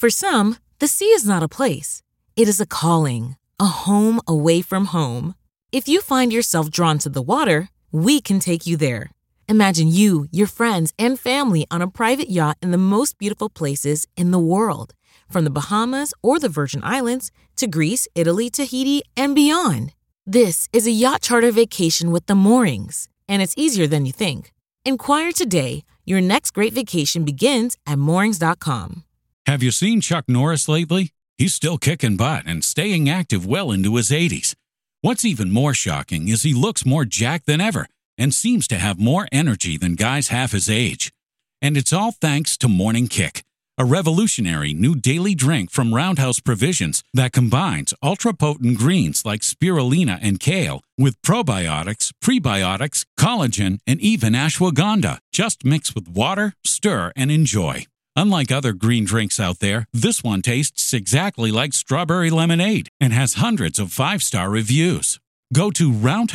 For some, the sea is not a place. It is a calling, a home away from home. If you find yourself drawn to the water, we can take you there. Imagine you, your friends, and family on a private yacht in the most beautiful places in the world. From the Bahamas or the Virgin Islands to Greece, Italy, Tahiti, and beyond. This is a yacht charter vacation with the Moorings, and it's easier than you think. Inquire today. Your next great vacation begins at moorings.com. Have you seen Chuck Norris lately? He's still kicking butt and staying active well into his 80s. What's even more shocking is he looks more jacked than ever and seems to have more energy than guys half his age. And it's all thanks to Morning Kick, a revolutionary new daily drink from Roundhouse Provisions that combines ultra-potent greens like spirulina and kale with probiotics, prebiotics, collagen, and even ashwagandha. Just mix with water, stir, and enjoy. Unlike other green drinks out there, this one tastes exactly like strawberry lemonade and has hundreds of 5-star reviews. Go to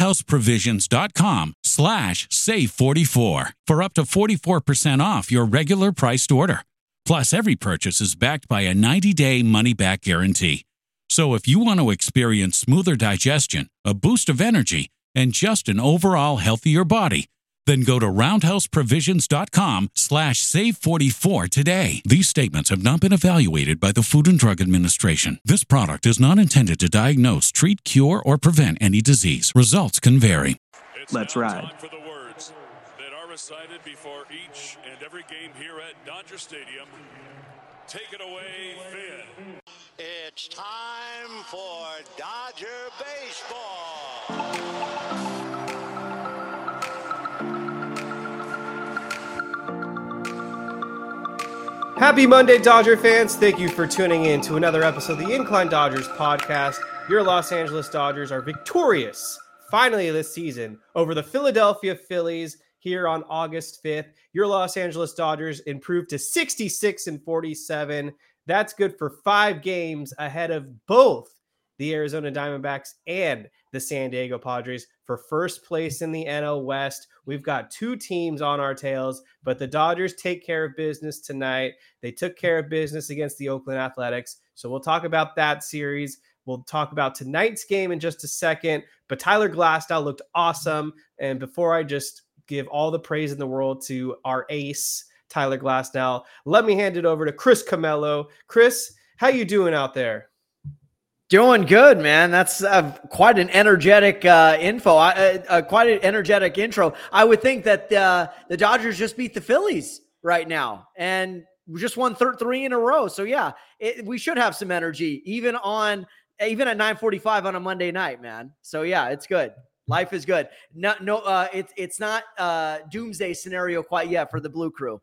roundhouseprovisions.com/save44 for up to 44% off your regular priced order. Plus, every purchase is backed by a 90-day money-back guarantee. So if you want to experience smoother digestion, a boost of energy, and just an overall healthier body, then go to roundhouseprovisions.com/save44 today. These statements have not been evaluated by the Food and Drug Administration. This product is not intended to diagnose, treat, cure, or prevent any disease. Results can vary. Let's ride. Time for the words that are recited before each and every game here at Dodger Stadium. Take it away, Finn. It's time for Dodger baseball. Happy Monday, Dodger fans. Thank you for tuning in to another episode of the Incline Dodgers podcast. Your Los Angeles Dodgers are victorious, finally this season, over the Philadelphia Phillies here on August 5th. Your Los Angeles Dodgers improved to 66-47. That's good for 5 games ahead of both the Arizona Diamondbacks and the San Diego Padres for first place in the NL West. We've got 2 teams on our tails, but the Dodgers take care of business tonight. They took care of business against the Oakland Athletics. So we'll talk about that series. We'll talk about tonight's game in just a second, but Tyler Glasnow looked awesome. And before I just give all the praise in the world to our ace, Tyler Glasnow, let me hand it over to Chris Camello. Chris, how you doing out there? Doing good, man. That's quite an energetic quite an energetic intro. I would think that the Dodgers just beat the Phillies right now and we just won 3 in a row. So yeah, we should have some energy even at 9:45 on a Monday night, man. So yeah, it's good. Life is good. It's not doomsday scenario quite yet for the Blue Crew.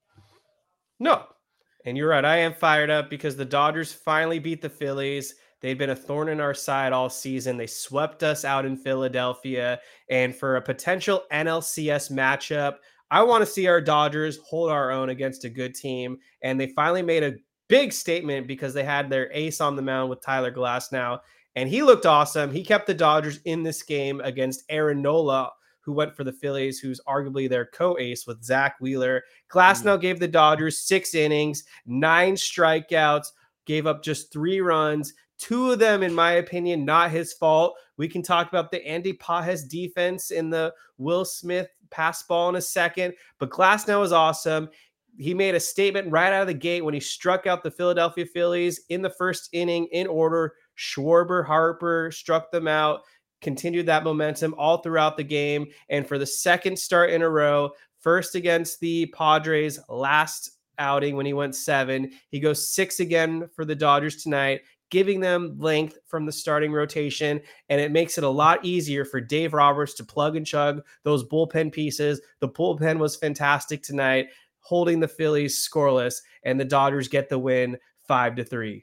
No, and you're right. I am fired up because the Dodgers finally beat the Phillies. They've been a thorn in our side all season. They swept us out in Philadelphia. And for a potential NLCS matchup, I want to see our Dodgers hold our own against a good team. And they finally made a big statement because they had their ace on the mound with Tyler Glasnow. And he looked awesome. He kept the Dodgers in this game against Aaron Nola, who went for the Phillies, who's arguably their co-ace with Zach Wheeler. Glasnow gave the Dodgers 6 innings, 9 strikeouts, gave up just 3 runs. 2 of them, in my opinion, not his fault. We can talk about the Andy Pages defense in the Will Smith pass ball in a second, but Glasnow is awesome. He made a statement right out of the gate when he struck out the Philadelphia Phillies in the first inning in order. Schwarber, Harper struck them out, continued that momentum all throughout the game. And for the second start in a row, first against the Padres last outing when he went 7, he goes 6 again for the Dodgers tonight, giving them length from the starting rotation, and it makes it a lot easier for Dave Roberts to plug and chug those bullpen pieces. The bullpen was fantastic tonight, holding the Phillies scoreless, and the Dodgers get the win 5-3.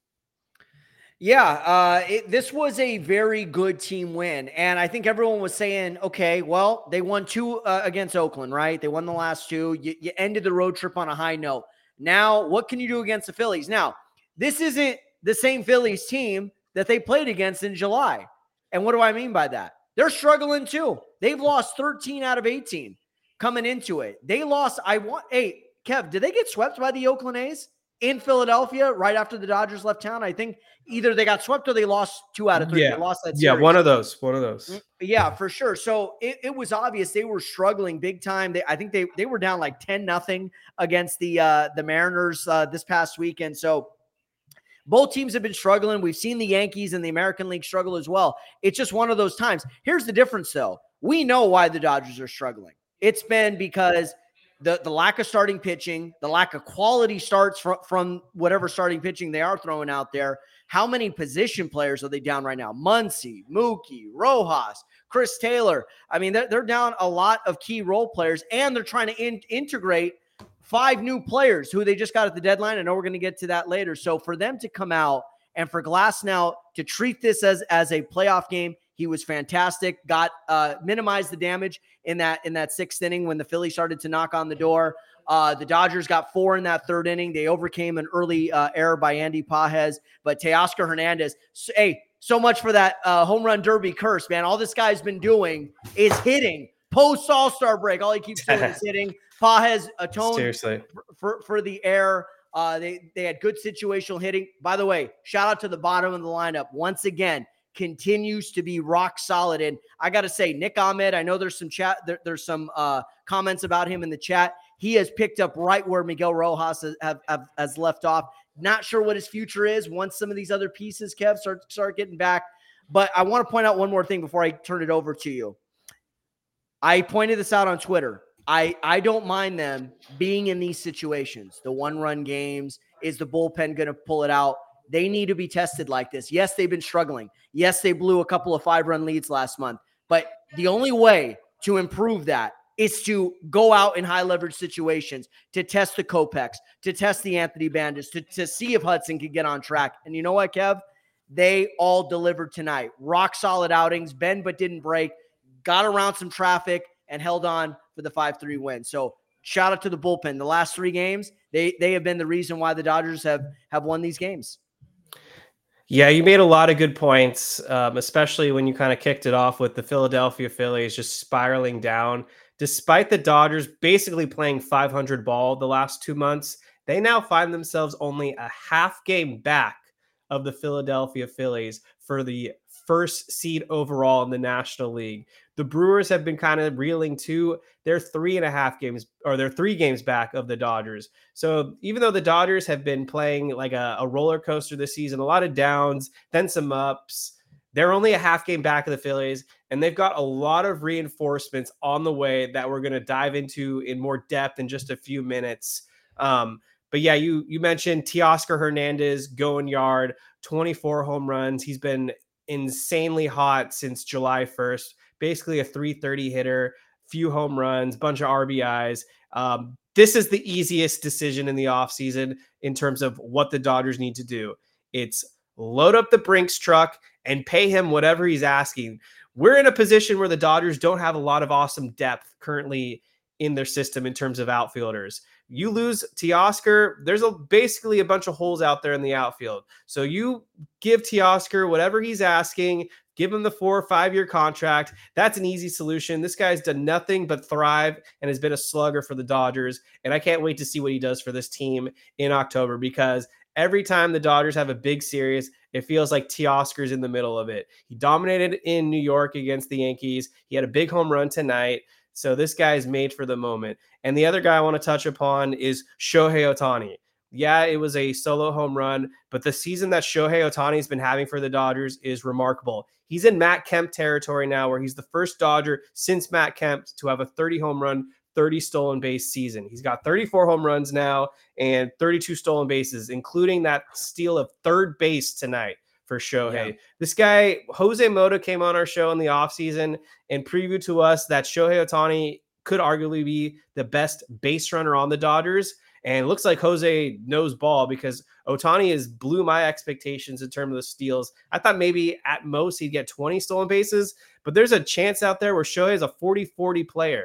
Yeah, this was a very good team win, and I think everyone was saying, okay, well, they won 2 against Oakland, right? They won the last 2. You ended the road trip on a high note. Now, what can you do against the Phillies? Now, this isn't the same Phillies team that they played against in July. And what do I mean by that? They're struggling too. They've lost 13 out of 18 coming into it. They lost, hey, Kev, did they get swept by the Oakland A's? in Philadelphia right after the Dodgers left town. I think either they got swept or they lost 2 out of 3. Yeah. They lost that series. Yeah, one of those. Yeah, for sure. So it was obvious they were struggling big time. I think they were down like 10-0 against the Mariners this past weekend. So both teams have been struggling. We've seen the Yankees and the American League struggle as well. It's just one of those times. Here's the difference, though. We know why the Dodgers are struggling. It's been because the lack of starting pitching, the lack of quality starts from whatever starting pitching they are throwing out there. How many position players are they down right now? Muncy, Mookie, Rojas, Chris Taylor. I mean, they're down a lot of key role players, and they're trying to integrate 5 new players who they just got at the deadline. I know we're going to get to that later. So for them to come out and for Glasnow to treat this as a playoff game, he was fantastic. Got minimized the damage in that 6th inning when the Phillies started to knock on the door. The Dodgers got 4 in that 3rd inning. They overcame an early error by Andy Pages, but Teoscar Hernandez, so much for that home run derby curse, man. All this guy's been doing is hitting post All-Star break. All he keeps doing is hitting. Pages atoned for the error. They had good situational hitting. By the way, shout out to the bottom of the lineup. Once again, continues to be rock solid. And I got to say, Nick Ahmed, I know there's some there's some comments about him in the chat. He has picked up right where Miguel Rojas has left off. Not sure what his future is once some of these other pieces, Kev, start getting back. But I want to point out one more thing before I turn it over to you. I pointed this out on Twitter. I don't mind them being in these situations. The 1-run games. Is the bullpen going to pull it out? They need to be tested like this. Yes, they've been struggling. Yes, they blew a couple of 5-run leads last month. But the only way to improve that is to go out in high leverage situations, to test the Kopechs, to test the Anthony Bandas, to see if Hudson can get on track. And you know what, Kev? They all delivered tonight. Rock solid outings, bend but didn't break, got around some traffic, and held on for the 5-3 win. So shout out to the bullpen. The last 3 games, they have been the reason why the Dodgers have won these games. Yeah, you made a lot of good points, especially when you kind of kicked it off with the Philadelphia Phillies just spiraling down. Despite the Dodgers basically playing 500 ball the last 2 months, they now find themselves only a half game back of the Philadelphia Phillies for the first seed overall in the National League. The Brewers have been kind of reeling too. They're 3.5 games, or they're 3 games back of the Dodgers. So even though the Dodgers have been playing like a roller coaster this season, a lot of downs, then some ups, they're only a half game back of the Phillies, and they've got a lot of reinforcements on the way that we're going to dive into in more depth in just a few minutes. But yeah, you mentioned Teoscar Hernandez going yard, 24 home runs. He's been insanely hot since July 1st, basically a 330 hitter, few home runs, bunch of RBIs. This is the easiest decision in the offseason in terms of what the Dodgers need to do. It's load up the Brinks truck and pay him whatever he's asking. We're in a position where the Dodgers don't have a lot of awesome depth currently in their system in terms of outfielders. You lose Teoscar, there's basically a bunch of holes out there in the outfield. So you give Teoscar whatever he's asking, give him the 4 or 5 year contract. That's an easy solution. This guy's done nothing but thrive and has been a slugger for the Dodgers. And I can't wait to see what he does for this team in October, because every time the Dodgers have a big series, it feels like Teoscar's in the middle of it. He dominated in New York against the Yankees. He had a big home run tonight. So this guy is made for the moment. And the other guy I want to touch upon is Shohei Ohtani. Yeah, it was a solo home run, but the season that Shohei Ohtani has been having for the Dodgers is remarkable. He's in Matt Kemp territory now, where he's the first Dodger since Matt Kemp to have a 30 home run, 30 stolen base season. He's got 34 home runs now and 32 stolen bases, including that steal of third base tonight for Shohei. Yeah. This guy, Jose Mota, came on our show in the offseason and previewed to us that Shohei Ohtani could arguably be the best base runner on the Dodgers. And it looks like Jose knows ball, because Ohtani has blew my expectations in terms of the steals. I thought maybe at most he'd get 20 stolen bases, but there's a chance out there where Shohei is a 40-40 player.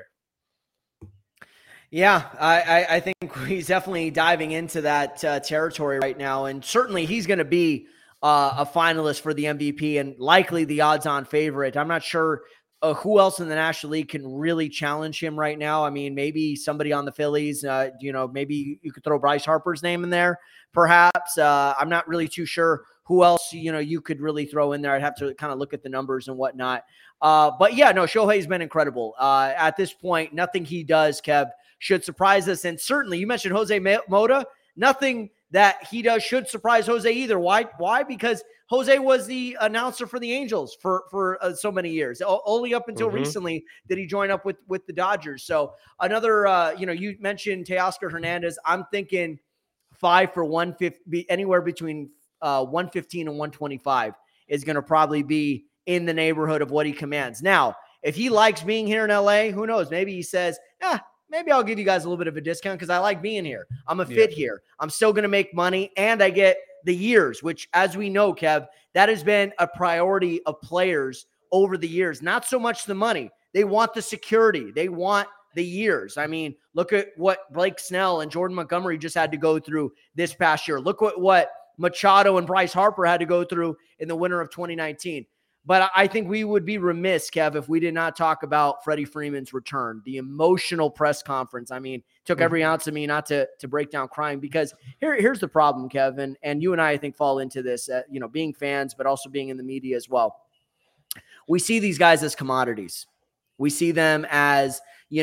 Yeah, I think he's definitely diving into that territory right now. And certainly he's going to be a finalist for the MVP and likely the odds-on favorite. I'm not sure who else in the National League can really challenge him right now? I mean, maybe somebody on the Phillies, maybe you could throw Bryce Harper's name in there, perhaps. I'm not really too sure who else, you could really throw in there. I'd have to kind of look at the numbers and whatnot. But yeah, no, Shohei's been incredible. At this point, nothing he does, Kev, should surprise us. And certainly, you mentioned Jose Mota. Nothing that he does should surprise Jose either. Why? Because Jose was the announcer for the Angels for so many years. Only up until recently did he join up with the Dodgers. So another, you mentioned Teoscar Hernandez. I'm thinking 5 for 150, anywhere between 115 and 125 is going to probably be in the neighborhood of what he commands. Now, if he likes being here in LA, who knows? Maybe he says, maybe I'll give you guys a little bit of a discount because I like being here. I'm a fit here. I'm still going to make money, and I get the years, which, as we know, Kev, that has been a priority of players over the years. Not so much the money. They want the security. They want the years. I mean, look at what Blake Snell and Jordan Montgomery just had to go through this past year. Look what Machado and Bryce Harper had to go through in the winter of 2019. But I think we would be remiss, Kev, if we did not talk about Freddie Freeman's return, the emotional press conference. I mean, took every ounce of me not to break down crying, because here's the problem, Kevin, and you and I think, fall into this, being fans, but also being in the media as well. We see these guys as commodities. We see them as,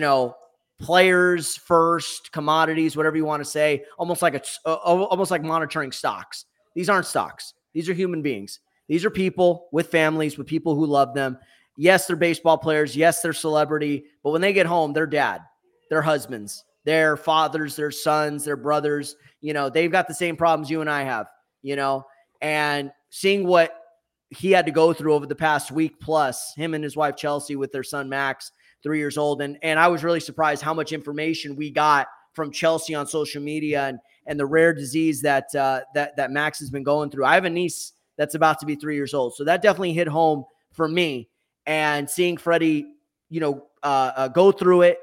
players first, commodities, whatever you want to say, almost like monitoring stocks. These aren't stocks. These are human beings. These are people with families, with people who love them. Yes, they're baseball players. Yes, they're celebrity. But when they get home, they're dad, their husbands, their fathers, their sons, their brothers. They've got the same problems you and I have, and seeing what he had to go through over the past week plus, him and his wife, Chelsea, with their son, Max, 3 years old. And I was really surprised how much information we got from Chelsea on social media and the rare disease that Max has been going through. I have a niece that's about to be 3 years old. So that definitely hit home for me. And seeing Freddie, go through it,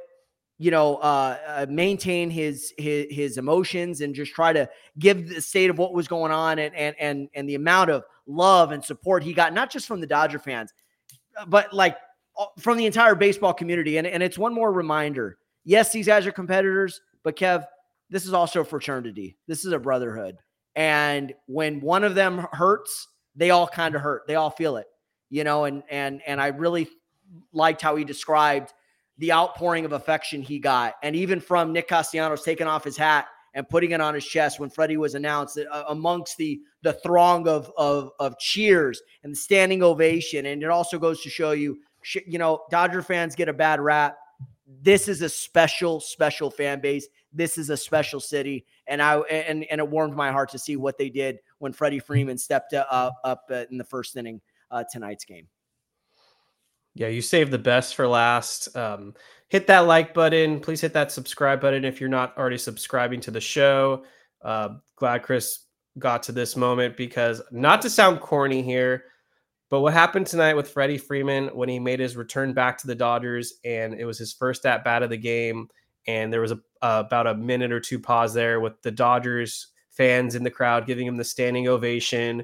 maintain his emotions and just try to give the state of what was going on and the amount of love and support he got, not just from the Dodger fans, but like from the entire baseball community. And it's one more reminder. Yes, these guys are competitors, but Kev, this is also a fraternity. This is a brotherhood. And when one of them hurts, they all kind of hurt. They all feel it, and I really liked how he described the outpouring of affection he got. And even from Nick Castellanos taking off his hat and putting it on his chest when Freddie was announced, amongst the throng of cheers and the standing ovation. And it also goes to show you, Dodger fans get a bad rap. This is a special fan base. This is a special city, and it warmed my heart to see what they did when Freddie Freeman stepped up in the first inning tonight's game. Yeah, you saved the best for last. Hit that like button. Please hit that subscribe button if you're not already subscribing to the show. Glad Chris got to this moment, because, not to sound corny here, but what happened tonight with Freddie Freeman when he made his return back to the Dodgers, and it was his first at bat of the game, and there was about a minute or two pause there with the Dodgers fans in the crowd giving him the standing ovation.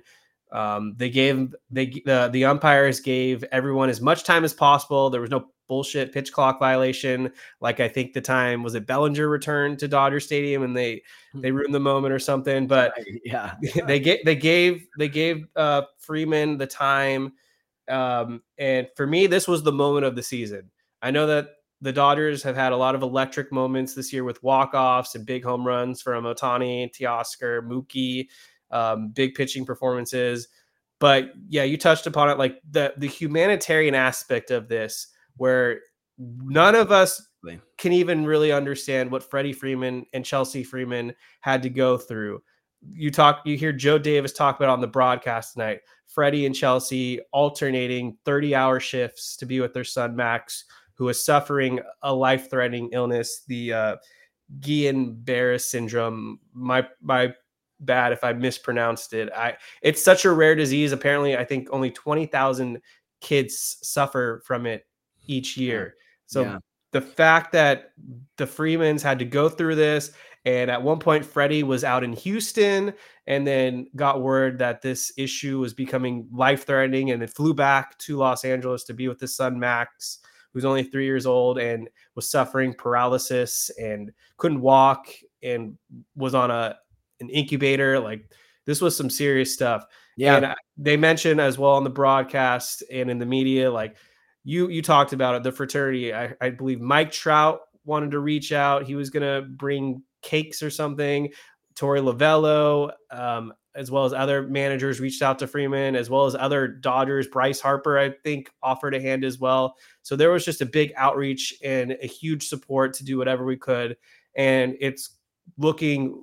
The umpires gave everyone as much time as possible. There was no bullshit pitch clock violation. Like, I think the time was it Bellinger returned to Dodger Stadium and they ruined the moment or something. But yeah, they gave Freeman the time. And for me, this was the moment of the season. I know that the Dodgers have had a lot of electric moments this year with walk-offs and big home runs from Ohtani, Teoscar, Mookie, big pitching performances. But yeah, you touched upon it, like the humanitarian aspect of this, where none of us can even really understand what Freddie Freeman and Chelsea Freeman had to go through. You hear Joe Davis talk about on the broadcast tonight, Freddie and Chelsea alternating 30-hour shifts to be with their son, Max, who is suffering a life-threatening illness, the Guillain-Barré syndrome. My bad if I mispronounced it. It's such a rare disease. Apparently, I think only 20,000 kids suffer from it each year. So the fact that the Freemans had to go through this, And at one point, Freddie was out in Houston and then got word that this issue was becoming life-threatening, and it flew back to Los Angeles to be with his son, Max, who's only 3 years old and was suffering paralysis and couldn't walk and was on an incubator. Like, this was some serious stuff. Yeah. And they mentioned as well on the broadcast and in the media, like you talked about it, the fraternity. I believe Mike Trout wanted to reach out. He was going to bring cakes or something. Torey Lovello, as well as other managers, reached out to Freeman, as well as other Dodgers. Bryce Harper, I think, offered a hand as well. So there was just a big outreach and a huge support to do whatever we could. And it's looking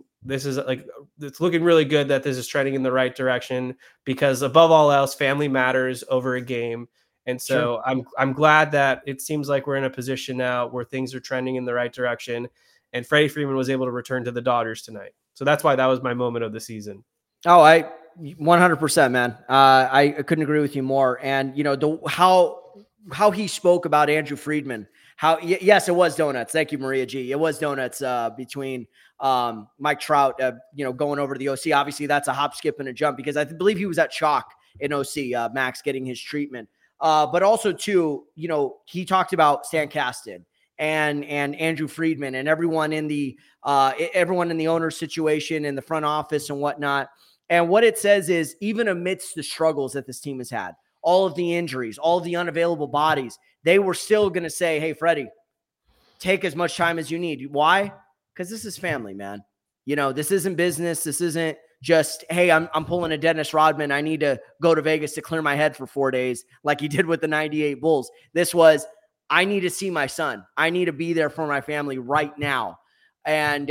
really good that this is trending in the right direction, because above all else, family matters over a game. And so sure. I'm glad that it seems like we're in a position now where things are trending in the right direction, and Freddie Freeman was able to return to the Dodgers tonight. So that's why that was my moment of the season. Oh, 100%, man. I couldn't agree with you more. And how he spoke about Andrew Friedman, yes, it was donuts. Thank you, Maria G. It was donuts between Mike Trout, going over to the OC. Obviously, that's a hop, skip, and a jump, because I believe he was at Chalk in OC, Max, getting his treatment. But also, too, he talked about Stan Kasten and Andrew Friedman and everyone in the owner's situation in the front office and whatnot. And what it says is, even amidst the struggles that this team has had, all of the injuries, all of the unavailable bodies, they were still going to say, hey, Freddie, take as much time as you need. Why? Because this is family, man. This isn't business. This isn't just, hey, I'm pulling a Dennis Rodman. I need to go to Vegas to clear my head for 4 days like he did with the 98 Bulls. This was, I need to see my son. I need to be there for my family right now. And,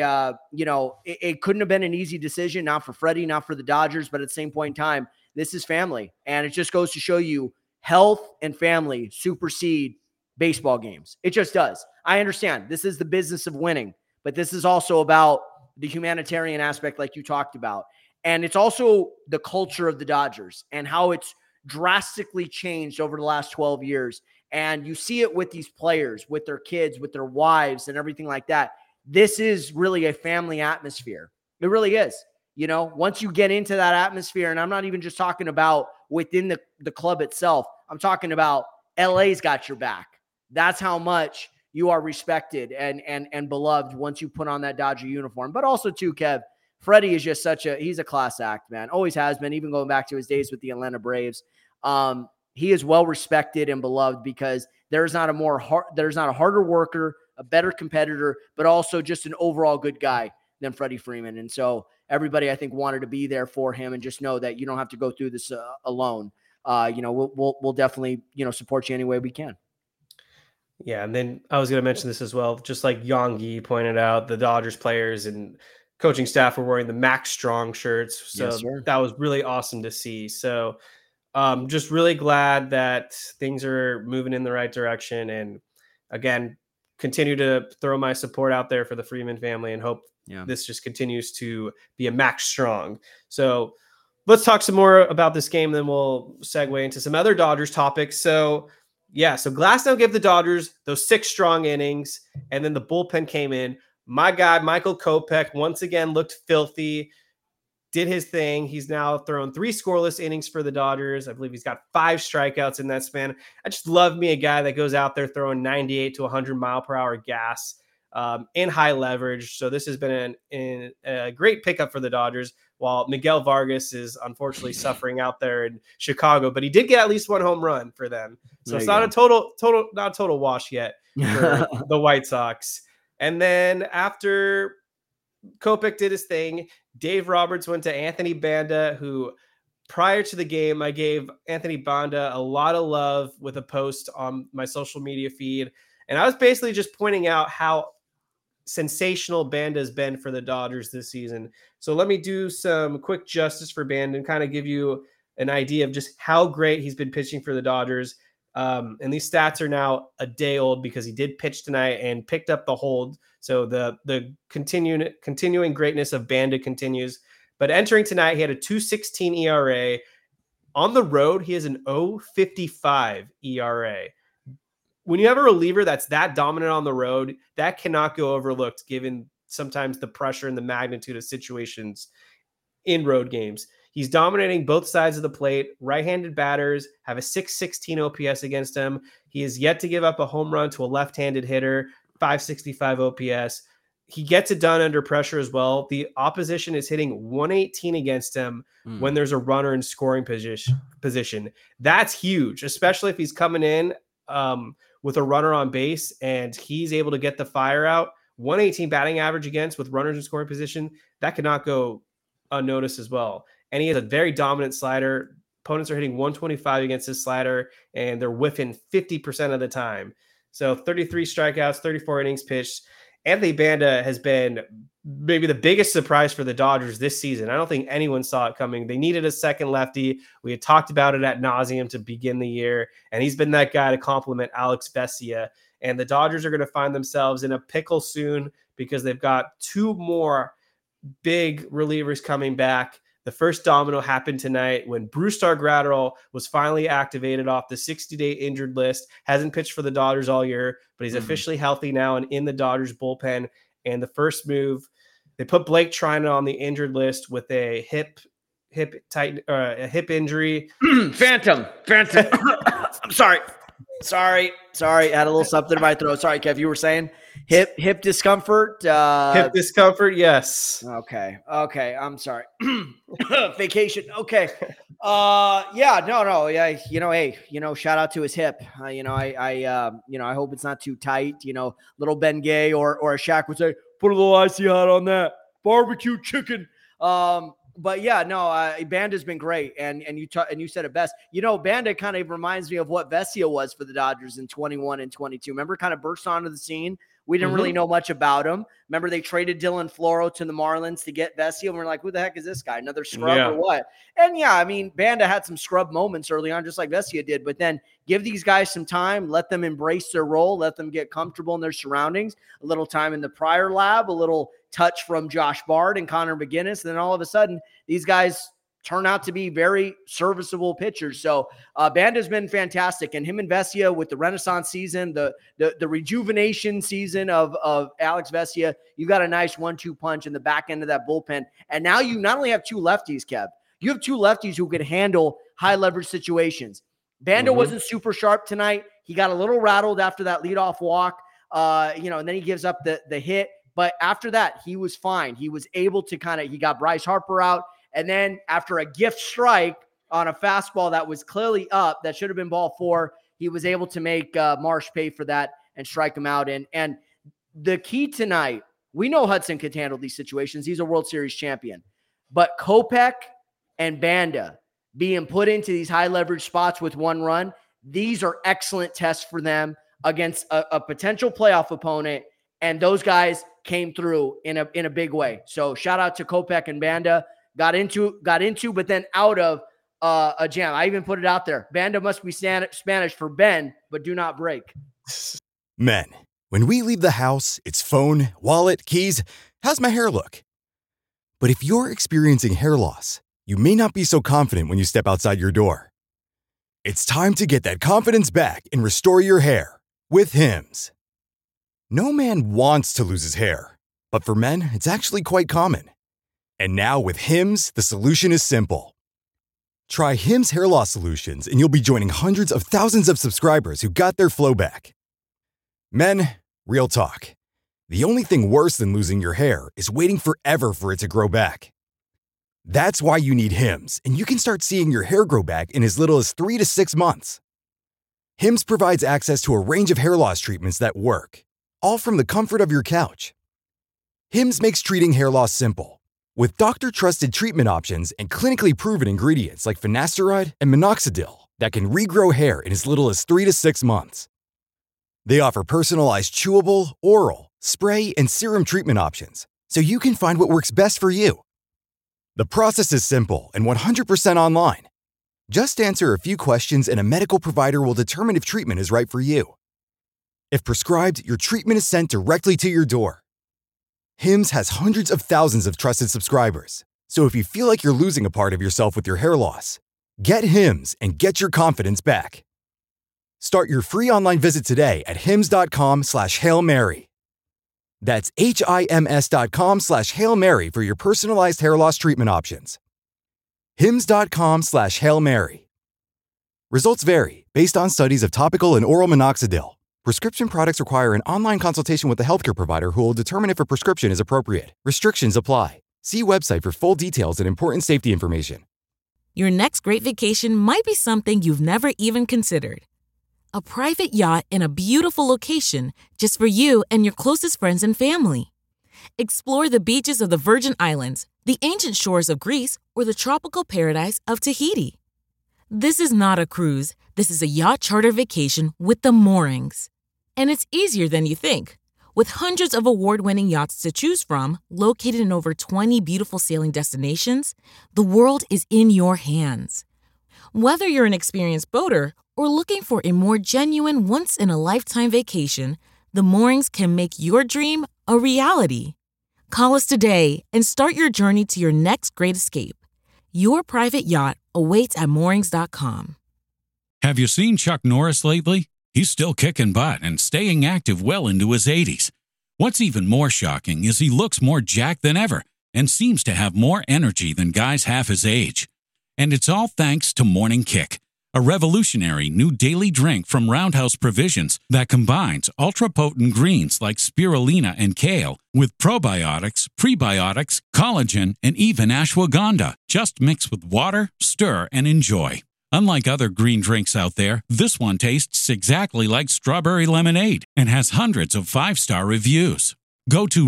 it couldn't have been an easy decision, not for Freddie, not for the Dodgers, but at the same point in time, this is family. And it just goes to show you, health and family supersede baseball games. It just does. I understand this is the business of winning, but this is also about the humanitarian aspect, like you talked about. And it's also the culture of the Dodgers and how it's drastically changed over the last 12 years. And you see it with these players, with their kids, with their wives and everything like that. This is really a family atmosphere. It really is. Once you get into that atmosphere, and I'm not even just talking about within the club itself, I'm talking about LA's got your back. That's how much you are respected and beloved once you put on that Dodger uniform. But also, too, Kev, Freddie is just he's a class act, man. Always has been, even going back to his days with the Atlanta Braves. He is well respected and beloved because there's not a harder worker, a better competitor, but also just an overall good guy than Freddie Freeman. And so everybody, I think, wanted to be there for him and just know that you don't have to go through this alone. We'll definitely, support you any way we can. Yeah. And then I was going to mention this as well. Just like Yonggi pointed out, the Dodgers players and coaching staff were wearing the Max Strong shirts. So yes, that was really awesome to see. So just really glad that things are moving in the right direction. And again, continue to throw my support out there for the Freeman family and hope this just continues to be a Max Strong. So let's talk some more about this game. Then we'll segue into some other Dodgers topics. So Glasnow gave the Dodgers those 6 strong innings, and then the bullpen came in. My guy, Michael Kopech, once again looked filthy, did his thing. He's now thrown 3 scoreless innings for the Dodgers. I believe he's got 5 strikeouts in that span. I just love me a guy that goes out there throwing 98 to 100 mile per hour gas in high leverage. So this has been a great pickup for the Dodgers, while Miguel Vargas is unfortunately suffering out there in Chicago, but he did get at least 1 home run for them. So it's not a total wash yet for the White Sox. And then after Kopech did his thing, Dave Roberts went to Anthony Banda, who prior to the game, I gave Anthony Banda a lot of love with a post on my social media feed. And I was basically just pointing out how sensational Banda has been for the Dodgers this season. So let me do some quick justice for Banda and kind of give you an idea of just how great he's been pitching for the Dodgers. And these stats are now a day old because he did pitch tonight and picked up the hold. So the continuing greatness of Banda continues. But entering tonight, he had a 2.16 ERA. On the road, he has an 0.55 ERA. When you have a reliever that's that dominant on the road, that cannot go overlooked given sometimes the pressure and the magnitude of situations in road games. He's dominating both sides of the plate. Right-handed batters have a 616 OPS against him. He has yet to give up a home run to a left-handed hitter, 565 OPS. He gets it done under pressure as well. The opposition is hitting 118 against him when there's a runner in scoring position. That's huge, especially if he's coming in with a runner on base and he's able to get the fire out. 118 batting average against with runners in scoring position, that could not go unnoticed as well. And he has a very dominant slider. Opponents are hitting 125 against his slider, and they're whiffing 50% of the time. So 33 strikeouts, 34 innings pitched. Anthony Banda has been maybe the biggest surprise for the Dodgers this season. I don't think anyone saw it coming. They needed a second lefty. We had talked about it ad nauseum to begin the year, and he's been that guy to complement Alex Vesia. And the Dodgers are going to find themselves in a pickle soon because they've got two more big relievers coming back. The first domino happened tonight when Brusdar Graterol was finally activated off the 60-day injured list. Hasn't pitched for the Dodgers all year, but he's officially healthy now and in the Dodgers bullpen. And the first move, they put Blake Treinen on the injured list with a hip injury. Phantom. I'm sorry. I had a little something in my throat. Sorry, Kev, you were saying hip discomfort. Hip discomfort, yes. Okay. I'm sorry. Vacation. Okay. Yeah. Shout out to his hip. I hope it's not too tight. Little Ben Gay or a Shaq would say, put a little icy hot on that barbecue chicken. But yeah, no, Banda's been great, and you said it best. Banda kind of reminds me of what Vesia was for the Dodgers in 21 and 22. Remember, kind of burst onto the scene. We didn't really know much about him. Remember, they traded Dylan Floro to the Marlins to get Vesia, and we're like, who the heck is this guy? Another scrub or what? And yeah, I mean, Banda had some scrub moments early on, just like Vesia did, but then give these guys some time, let them embrace their role, let them get comfortable in their surroundings, a little time in the prior lab, a little touch from Josh Bard and Connor McGinnis, and then all of a sudden, these guys turn out to be very serviceable pitchers. So Banda's been fantastic, and him and Vesia with the Renaissance season, the rejuvenation season of Alex Vesia, you got a nice 1-2 punch in the back end of that bullpen. And now you not only have two lefties, Kev, you have two lefties who can handle high leverage situations. Banda wasn't super sharp tonight. He got a little rattled after that leadoff walk, and then he gives up the hit. But after that, he was fine. He was able to he got Bryce Harper out. And then after a gift strike on a fastball that was clearly up, that should have been ball 4, he was able to make Marsh pay for that and strike him out. And the key tonight, we know Hudson could handle these situations. He's a World Series champion. But Kopech and Banda being put into these high leverage spots with one run, these are excellent tests for them against a potential playoff opponent. And those guys came through in a big way. So shout out to Kopech and Banda. Got into, but then out of a jam. I even put it out there. Banda must be Spanish for bend, but do not break. Men, when we leave the house, it's phone, wallet, keys. How's my hair look? But if you're experiencing hair loss, you may not be so confident when you step outside your door. It's time to get that confidence back and restore your hair with Hims. No man wants to lose his hair, but for men, it's actually quite common. And now with Hims, the solution is simple. Try Hims Hair Loss Solutions and you'll be joining hundreds of thousands of subscribers who got their flow back. Men, real talk. The only thing worse than losing your hair is waiting forever for it to grow back. That's why you need Hims, and you can start seeing your hair grow back in as little as 3 to 6 months. Hims provides access to a range of hair loss treatments that work, all from the comfort of your couch. Hims makes treating hair loss simple, with doctor-trusted treatment options and clinically proven ingredients like finasteride and minoxidil that can regrow hair in as little as 3 to 6 months. They offer personalized chewable, oral, spray, and serum treatment options, so you can find what works best for you. The process is simple and 100% online. Just answer a few questions and a medical provider will determine if treatment is right for you. If prescribed, your treatment is sent directly to your door. Hims has hundreds of thousands of trusted subscribers, so if you feel like you're losing a part of yourself with your hair loss, get Hims and get your confidence back. Start your free online visit today at hims.com/HailMary. That's HIMS.com/Hail Mary for your personalized hair loss treatment options. HIMS.com/Hail Mary. Results vary based on studies of topical and oral minoxidil. Prescription products require an online consultation with a healthcare provider who will determine if a prescription is appropriate. Restrictions apply. See website for full details and important safety information. Your next great vacation might be something you've never even considered. A private yacht in a beautiful location just for you and your closest friends and family. Explore the beaches of the Virgin Islands, the ancient shores of Greece, or the tropical paradise of Tahiti. This is not a cruise. This is a yacht charter vacation with the moorings. And it's easier than you think. With hundreds of award-winning yachts to choose from, located in over 20 beautiful sailing destinations, the world is in your hands. Whether you're an experienced boater or looking for a more genuine once-in-a-lifetime vacation, the moorings can make your dream a reality. Call us today and start your journey to your next great escape. Your private yacht awaits at moorings.com. Have you seen Chuck Norris lately? He's still kicking butt and staying active well into his 80s. What's even more shocking is he looks more jacked than ever and seems to have more energy than guys half his age. And it's all thanks to Morning Kick, a revolutionary new daily drink from Roundhouse Provisions that combines ultra-potent greens like spirulina and kale with probiotics, prebiotics, collagen, and even ashwagandha. Just mix with water, stir, and enjoy. Unlike other green drinks out there, this one tastes exactly like strawberry lemonade and has hundreds of 5-star reviews. Go to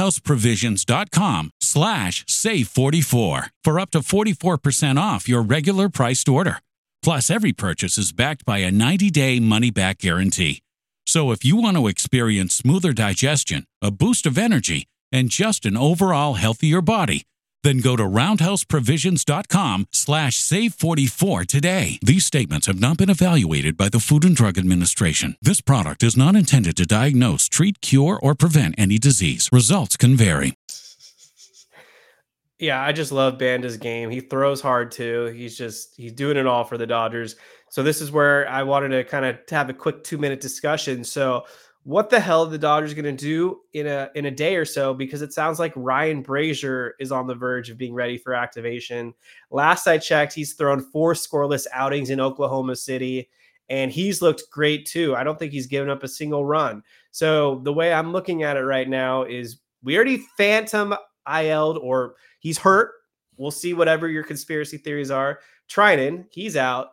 roundhouseprovisions.com/save44 for up to 44% off your regular priced order. Plus, every purchase is backed by a 90-day money-back guarantee. So if you want to experience smoother digestion, a boost of energy, and just an overall healthier body, then go to roundhouseprovisions.com/save44 today. These statements have not been evaluated by the Food and Drug Administration. This product is not intended to diagnose, treat, cure, or prevent any disease. Results can vary. Yeah, I just love Banda's game. He throws hard too. He's doing it all for the Dodgers. So this is where I wanted to kind of have a quick 2-minute discussion. So what the hell are the Dodgers going to do in a day or so? Because it sounds like Ryan Brazier is on the verge of being ready for activation. Last I checked, he's thrown 4 scoreless outings in Oklahoma City, and he's looked great too. I don't think he's given up a single run. So the way I'm looking at it right now is we already phantom IL'd, or he's hurt. We'll see whatever your conspiracy theories are. Trinan, he's out.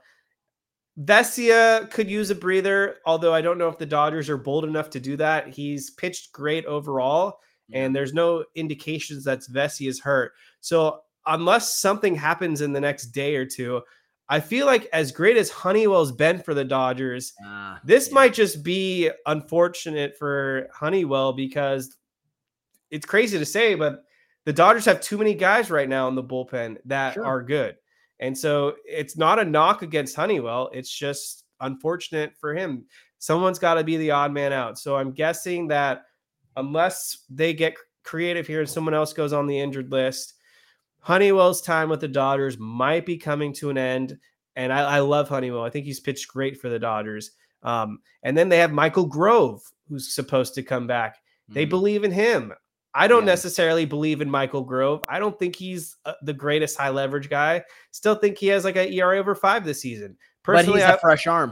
Vesia could use a breather, although I don't know if the Dodgers are bold enough to do that. He's pitched great overall, and there's no indications that Vesia is hurt. So unless something happens in the next day or two, I feel like as great as Honeywell's been for the Dodgers, this might just be unfortunate for Honeywell, because it's crazy to say, but the Dodgers have too many guys right now in the bullpen that are good. And so it's not a knock against Honeywell. It's just unfortunate for him. Someone's got to be the odd man out. So I'm guessing that unless they get creative here and someone else goes on the injured list, Honeywell's time with the Dodgers might be coming to an end. And I love Honeywell. I think he's pitched great for the Dodgers. And then they have Michael Grove, who's supposed to come back. They believe in him. I don't necessarily believe in Michael Grove. I don't think he's the greatest high leverage guy. Still think he has like an ERA over 5 this season. Personally, but he's a fresh arm.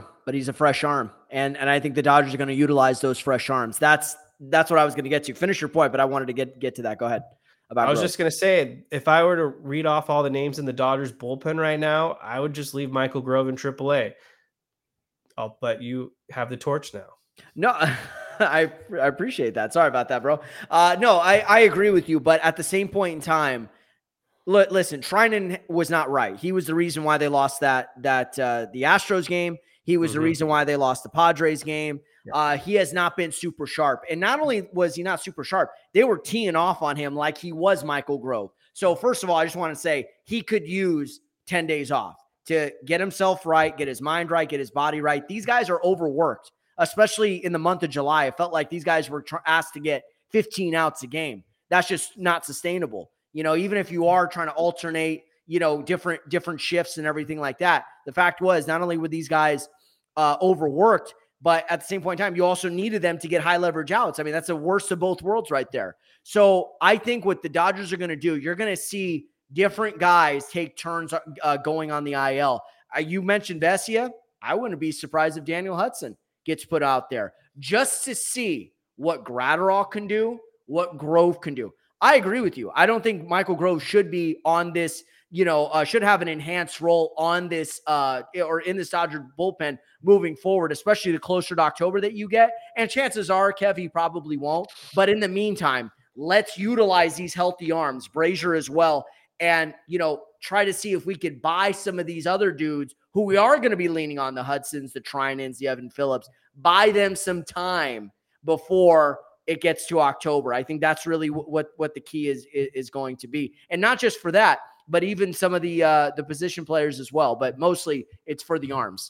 And I think the Dodgers are going to utilize those fresh arms. That's what I was going to get to. Finish your point, but I wanted to get to that. Go ahead. I was just going to say, if I were to read off all the names in the Dodgers bullpen right now, I would just leave Michael Grove in AAA. I'll let you have the torch now. No, I appreciate that. Sorry about that, bro. No, I agree with you. But at the same point in time, listen, Trinan was not right. He was the reason why they lost the Astros game. He was the reason why they lost the Padres game. He has not been super sharp. And not only was he not super sharp, they were teeing off on him like he was Michael Grove. So first of all, I just want to say he could use 10 days off to get himself right, get his mind right, get his body right. These guys are overworked, especially in the month of July. It felt like these guys were asked to get 15 outs a game. That's just not sustainable. You know, even if you are trying to alternate, you know, different shifts and everything like that, the fact was not only were these guys overworked, But at the same point in time, you also needed them to get high leverage outs. I mean, that's the worst of both worlds right there. So I think what the Dodgers are going to do, you're going to see different guys take turns going on the IL. You mentioned Vesia. I wouldn't be surprised if Daniel Hudson gets put out there just to see what Gratterall can do, what Grove can do. I agree with you. I don't think Michael Grove should be on this, should have an enhanced role on this or in this Dodger bullpen moving forward, especially the closer to October that you get. And chances are, Kev, he probably won't. But in the meantime, let's utilize these healthy arms, Brazier as well, and, try to see if we could buy some of these other dudes who we are going to be leaning on, the Hudsons, the Trinans, the Evan Phillips, buy them some time before it gets to October. I think that's really what the key is going to be. And not just for that, but even some of the position players as well. But mostly it's for the arms.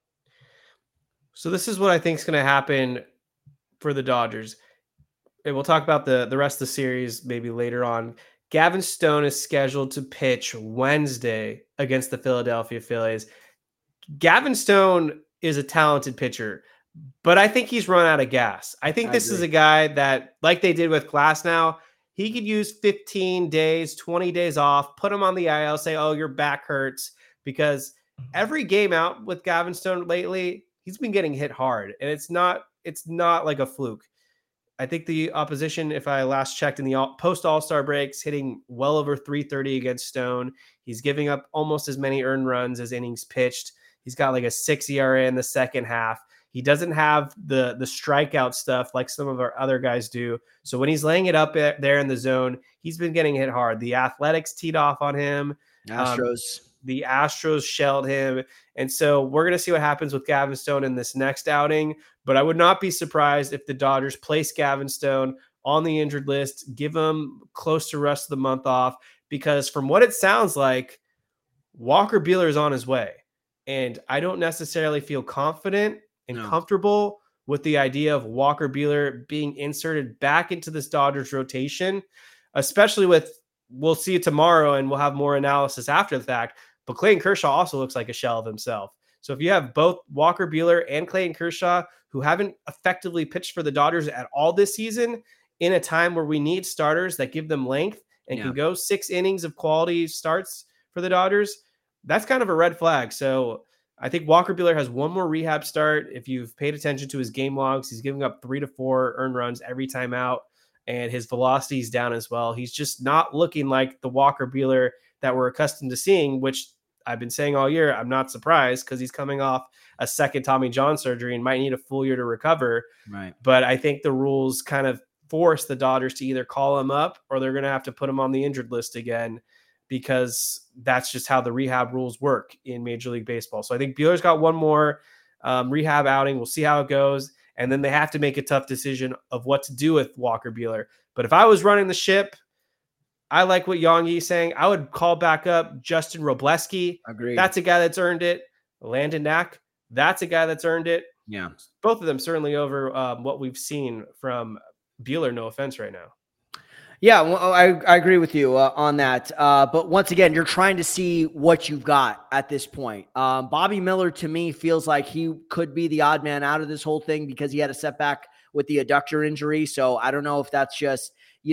So this is what I think is going to happen for the Dodgers. And we'll talk about the rest of the series maybe later on. Gavin Stone is scheduled to pitch Wednesday against the Philadelphia Phillies. Gavin Stone is a talented pitcher, but I think he's run out of gas. I think this is a guy that, like they did with Glasnow, he could use 15 days, 20 days off, put him on the IL, say, oh, your back hurts, because every game out with Gavin Stone lately, he's been getting hit hard, and it's not like a fluke. I think the opposition, if I last checked in the post-All-Star breaks, hitting well over 330 against Stone. He's giving up almost as many earned runs as innings pitched. He's got like a 6 ERA in the second half. He doesn't have the strikeout stuff like some of our other guys do. So when he's laying it up there in the zone, he's been getting hit hard. The Athletics teed off on him. The Astros shelled him. And so we're going to see what happens with Gavin Stone in this next outing. But I would not be surprised if the Dodgers place Gavin Stone on the injured list, give him close to rest of the month off, because from what it sounds like, Walker Buehler is on his way. And I don't necessarily feel confident and comfortable with the idea of Walker Buehler being inserted back into this Dodgers rotation, especially with, we'll see it tomorrow and we'll have more analysis after the fact, but Clayton Kershaw also looks like a shell of himself. So if you have both Walker Buehler and Clayton Kershaw, who haven't effectively pitched for the Dodgers at all this season, in a time where we need starters that give them length and can go 6 innings of quality starts for the Dodgers, that's kind of a red flag. So I think Walker Buehler has one more rehab start. If you've paid attention to his game logs, he's giving up 3 to 4 earned runs every time out, and his velocity is down as well. He's just not looking like the Walker Buehler that we're accustomed to seeing, which I've been saying all year. I'm not surprised because he's coming off a second Tommy John surgery and might need a full year to recover. Right. But I think the rules kind of force the Dodgers to either call him up or they're going to have to put him on the injured list again, because that's just how the rehab rules work in Major League Baseball. So I think Buehler's got one more rehab outing. We'll see how it goes. And then they have to make a tough decision of what to do with Walker Buehler. But if I was running the ship, I like what Yang Yi's saying. I would call back up Justin Robleski. Agreed. That's a guy that's earned it. Landon Knack, that's a guy that's earned it. Yeah. Both of them certainly over what we've seen from Buehler, no offense right now. Yeah, well, I agree with you on that. But once again, you're trying to see what you've got at this point. Bobby Miller, to me, feels like he could be the odd man out of this whole thing because he had a setback with the adductor injury. So I don't know if that's just,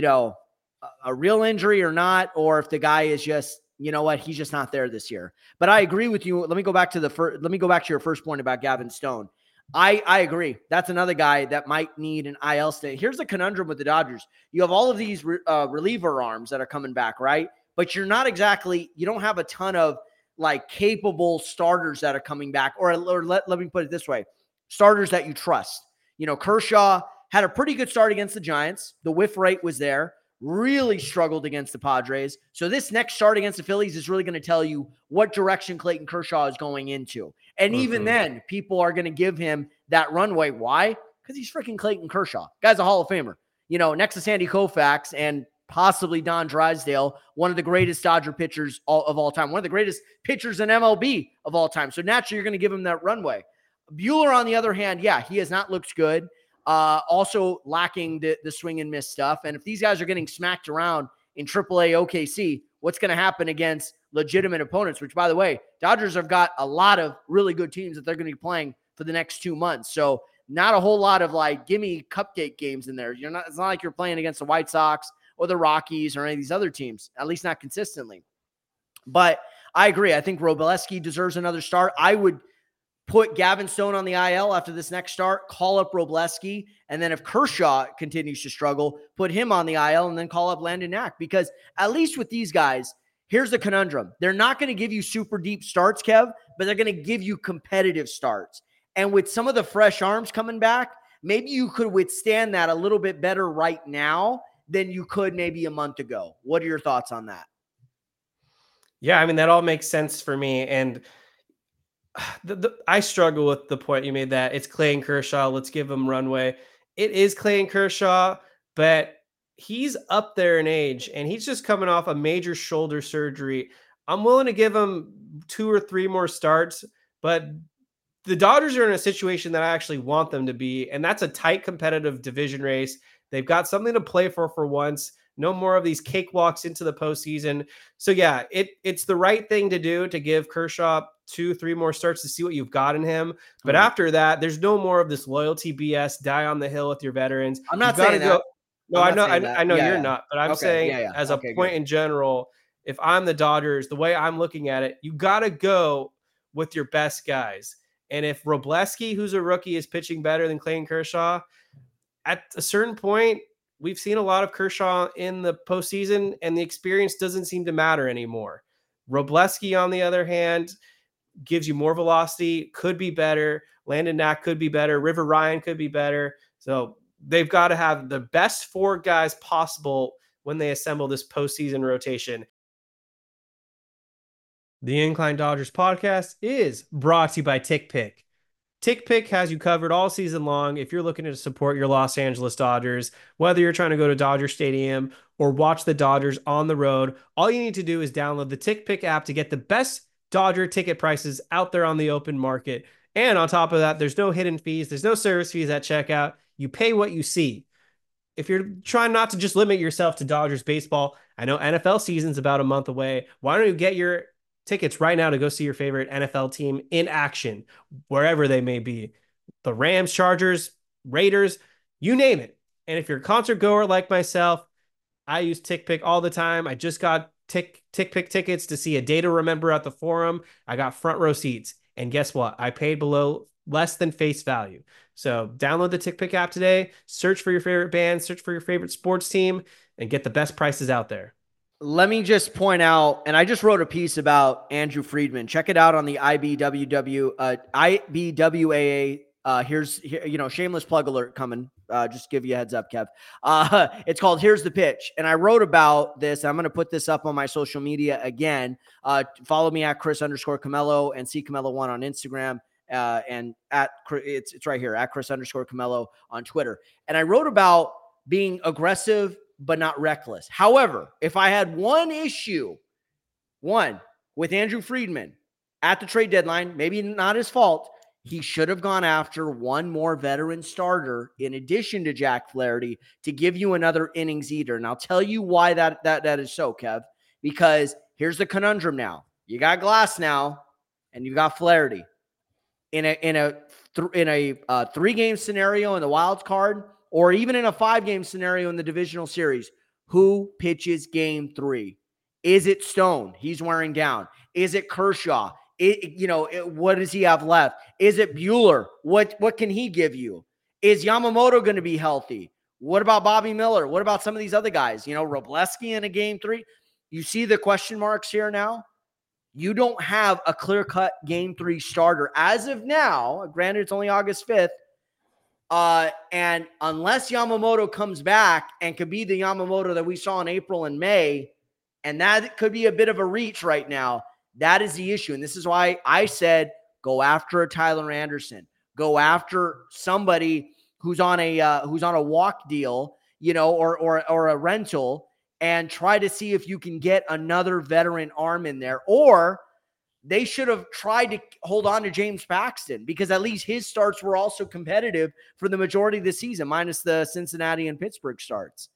a real injury or not, or if the guy is just, he's just not there this year. But I agree with you. Let me go back to your first point about Gavin Stone. I agree. That's another guy that might need an IL stay. Here's the conundrum with the Dodgers. You have all of these reliever arms that are coming back, right? But you don't have a ton of like capable starters that are coming back, or let me put it this way, starters that you trust. Kershaw had a pretty good start against the Giants. The whiff rate was there. Really struggled against the Padres. So this next start against the Phillies is really going to tell you what direction Clayton Kershaw is going into. And even then, people are going to give him that runway. Why? Because he's freaking Clayton Kershaw. Guy's a Hall of Famer. Next to Sandy Koufax and possibly Don Drysdale, one of the greatest Dodger pitchers of all time, one of the greatest pitchers in MLB of all time. So naturally, you're going to give him that runway. Buehler, on the other hand, he has not looked good. Also lacking the swing and miss stuff. And if these guys are getting smacked around in AAA OKC, what's going to happen against legitimate opponents, which, by the way, Dodgers have got a lot of really good teams that they're going to be playing for the next 2 months. So not a whole lot of like, give me cupcake games in there. It's not like you're playing against the White Sox or the Rockies or any of these other teams, at least not consistently. But I agree. I think Wrobleski deserves another start. I would put Gavin Stone on the IL after this next start, call up Wrobleski, and then if Kershaw continues to struggle, put him on the IL and then call up Landon Knack. Because at least with these guys, here's the conundrum. They're not going to give you super deep starts, Kev, but they're going to give you competitive starts. And with some of the fresh arms coming back, maybe you could withstand that a little bit better right now than you could maybe a month ago. What are your thoughts on that? Yeah, I mean, that all makes sense for me. And I struggle with the point you made that it's Clayton Kershaw. Let's give him runway. It is Clayton Kershaw, but he's up there in age and he's just coming off a major shoulder surgery. I'm willing to give him 2 or 3 more starts, but the Dodgers are in a situation that I actually want them to be, and that's a tight competitive division race. They've got something to play for once. No more of these cakewalks into the postseason. So yeah, it's the right thing to do to give Kershaw 2-3 more starts to see what you've got in him. But after that, there's no more of this loyalty BS, die on the hill with your veterans. I'm not saying that. No, I know you're not, but I'm saying as a point good. In general, if I'm the Dodgers, the way I'm looking at it, you got to go with your best guys. And if Wrobleski, who's a rookie, is pitching better than Clayton Kershaw, at a certain point, we've seen a lot of Kershaw in the postseason, and the experience doesn't seem to matter anymore. Wrobleski, on the other hand, gives you more velocity, could be better. Landon Knack could be better. River Ryan could be better. So they've got to have the best 4 guys possible when they assemble this postseason rotation. The Incline Dodgers podcast is brought to you by TickPick. TickPick has you covered all season long if you're looking to support your Los Angeles Dodgers. Whether you're trying to go to Dodger Stadium or watch the Dodgers on the road, all you need to do is download the TickPick app to get the best Dodger ticket prices out there on the open market. And on top of that, there's no hidden fees. There's no service fees at checkout. You pay what you see. If you're trying not to just limit yourself to Dodgers baseball, I know NFL season's about a month away. Why don't you get your tickets right now to go see your favorite NFL team in action, wherever they may be? The Rams, Chargers, Raiders, you name it. And if you're a concert goer like myself, I use TickPick all the time. I just got TickPick tickets to see A Day to Remember at the Forum. I got front row seats. And guess what? I paid less than face value. So download the TickPick app today, search for your favorite band, search for your favorite sports team, and get the best prices out there. Let me just point out, and I just wrote a piece about Andrew Friedman. Check it out on the IBWAA. Here's shameless plug alert coming. Just give you a heads up, Kev. It's called Here's the Pitch. And I wrote about this. I'm going to put this up on my social media again. Follow me at Chris_Camello and CCamello1 on Instagram. And it's right here at Chris_Camello on Twitter. And I wrote about being aggressive but not reckless. However, if I had one issue with Andrew Friedman at the trade deadline, maybe not his fault, he should have gone after one more veteran starter in addition to Jack Flaherty to give you another innings eater. And I'll tell you why that is so, Kev, because here's the conundrum now. You got Glass now and you got Flaherty. In a 3-game scenario in the wild card, or even in a 5-game scenario in the divisional series, who pitches game 3? Is it Stone? He's wearing down. Is it Kershaw? What does he have left? Is it Buehler? What can he give you? Is Yamamoto going to be healthy? What about Bobby Miller? What about some of these other guys? Wrobleski in a game 3. You see the question marks here now? You don't have a clear-cut game 3 starter as of now. Granted, it's only August 5th. And unless Yamamoto comes back and could be the Yamamoto that we saw in April and May, and that could be a bit of a reach right now, that is the issue. And this is why I said go after a Tyler Anderson. Go after somebody who's on a walk deal, or a rental, and try to see if you can get another veteran arm in there. Or they should have tried to hold on to James Paxton, because at least his starts were also competitive for the majority of the season, minus the Cincinnati and Pittsburgh starts.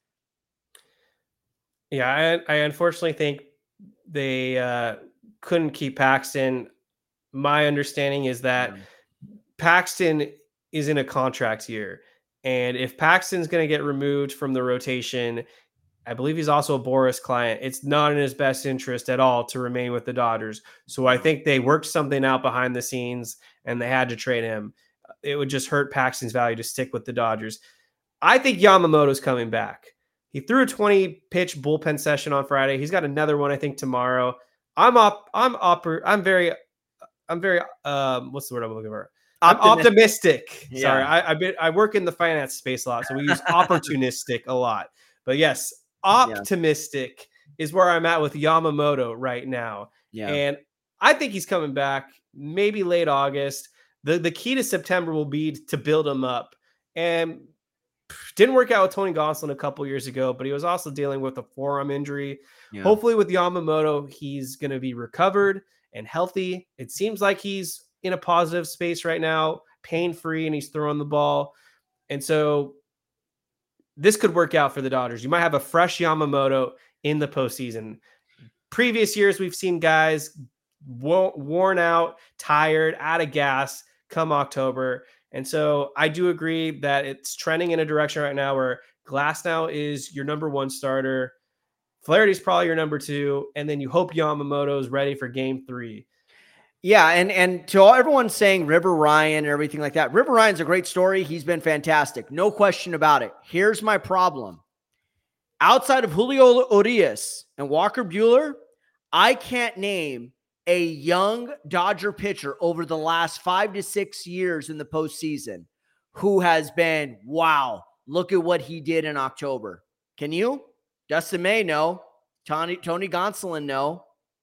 Yeah, I unfortunately think they couldn't keep Paxton. My understanding is that Paxton is in a contract year. And if Paxton's going to get removed from the rotation, I believe he's also a Boris client. It's not in his best interest at all to remain with the Dodgers. So I think they worked something out behind the scenes and they had to trade him. It would just hurt Paxton's value to stick with the Dodgers. I think Yamamoto's coming back. He threw a 20-pitch bullpen session on Friday. He's got another one, I think, tomorrow. I'm very what's the word I'm looking for? I'm optimistic. Yeah. Sorry, I work in the finance space a lot, so we use opportunistic a lot. But yes, optimistic is where I'm at with Yamamoto right now. Yeah. And I think he's coming back maybe late August. The key to September will be to build him up. And didn't work out with Tony Gonsolin a couple years ago, but he was also dealing with a forearm injury. Yeah. Hopefully with Yamamoto, he's going to be recovered and healthy. It seems like he's in a positive space right now, pain-free, and he's throwing the ball. And so this could work out for the Dodgers. You might have a fresh Yamamoto in the postseason. Previous years, we've seen guys worn out, tired, out of gas come October. And so I do agree that it's trending in a direction right now where Glasnow is your number one starter. Flaherty's probably your number two. And then you hope Yamamoto is ready for game 3. Yeah, and to all everyone saying River Ryan and everything like that, River Ryan's a great story. He's been fantastic. No question about it. Here's my problem. Outside of Julio Urias and Walker Buehler, I can't name a young Dodger pitcher over the last 5 to 6 years in the postseason who has been, wow, look at what he did in October. Can you? Dustin May, no. Tony Gonsolin, no.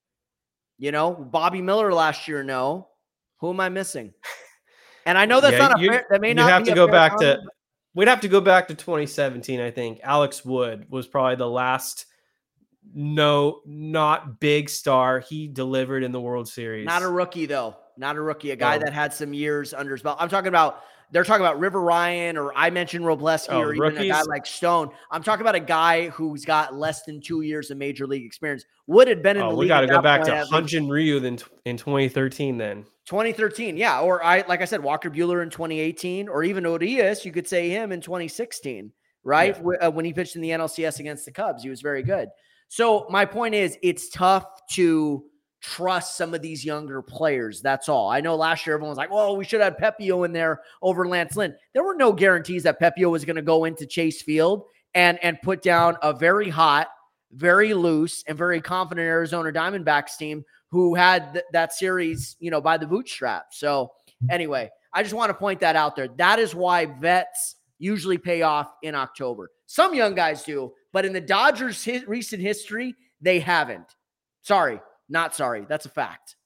You know, Bobby Miller last year, no. Who am I missing? And I know that's not a fair, that may not be a fair comment. We'd have to go back to 2017, I think. Alex Wood was probably the last not big star. He delivered in the World Series. Not a rookie, though. Not a rookie. A guy that had some years under his belt. They're talking about River Ryan, or I mentioned Robleski, or even rookies. A guy like Stone. I'm talking about a guy who's got less than 2 years of major league experience. Wood had been in the league. We got to go back to Hyun-Jin Ryu in 2013 then. 2013, yeah. Or like I said, Walker Buehler in 2018, or even Urias, you could say him in 2016, right? Yeah. When he pitched in the NLCS against the Cubs, he was very good. So my point is, it's tough to trust some of these younger players. That's all. I know last year everyone was like, well, we should have Pepio in there over Lance Lynn. There were no guarantees that Pepio was going to go into Chase Field and put down a very hot, very loose, and very confident Arizona Diamondbacks team who had that series, by the bootstrap. So anyway, I just want to point that out there. That is why vets usually pay off in October. Some young guys do, but in the Dodgers' recent history, they haven't. Sorry. Not sorry. That's a fact.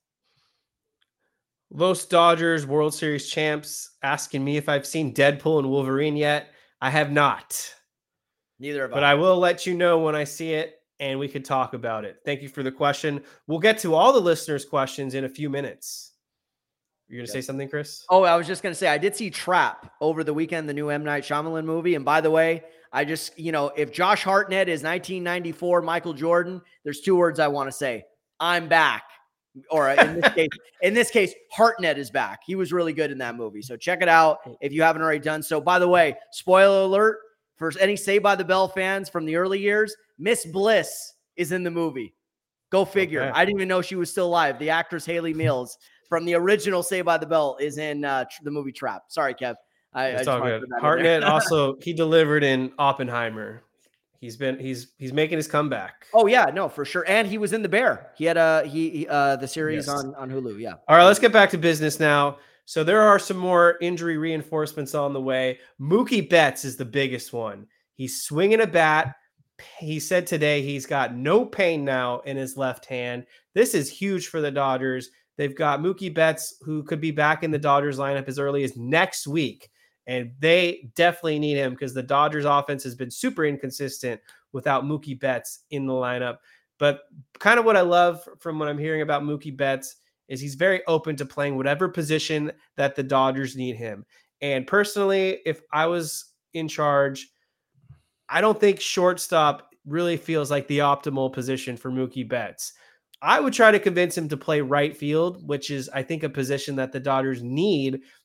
Los Dodgers World Series champs asking me if I've seen Deadpool and Wolverine yet. I have not. Neither have I. But I will let you know when I see it, and we could talk about it. Thank you for the question. We'll get to all the listeners' questions in a few minutes. You're going to say something, Chris? Oh, I was just going to say, I did see Trap over the weekend, the new M. Night Shyamalan movie. And by the way, I just, if Josh Hartnett is 1994 Michael Jordan, there's 2 words I want to say. I'm back. Or in this case, Hartnett is back. He was really good in that movie. So check it out if you haven't already done so. By the way, spoiler alert for any Saved by the Bell fans from the early years, Miss Bliss is in the movie. Go figure. Okay. I didn't even know she was still alive. The actress Haley Mills from the original Saved by the Bell is in the movie Trap. Sorry, Kev. It's all good. Hartnett also, he delivered in Oppenheimer. He's making his comeback. Oh yeah, no, for sure. And he was in The Bear. He had the series on Hulu. Yeah. All right, let's get back to business now. So there are some more injury reinforcements on the way. Mookie Betts is the biggest one. He's swinging a bat. He said today he's got no pain now in his left hand. This is huge for the Dodgers. They've got Mookie Betts, who could be back in the Dodgers lineup as early as next week. And they definitely need him because the Dodgers offense has been super inconsistent without Mookie Betts in the lineup. But kind of what I love from what I'm hearing about Mookie Betts is he's very open to playing whatever position that the Dodgers need him. And personally, if I was in charge, I don't think shortstop really feels like the optimal position for Mookie Betts. I would try to convince him to play right field, which is, I think, a position that the Dodgers need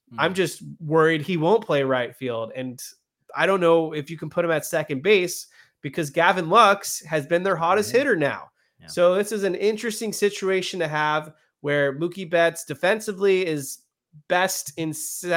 I'm just worried he won't play right field. And I don't know if you can put him at second base because Gavin Lux has been their hottest hitter now. Yeah. So this is an interesting situation to have where Mookie Betts defensively is best in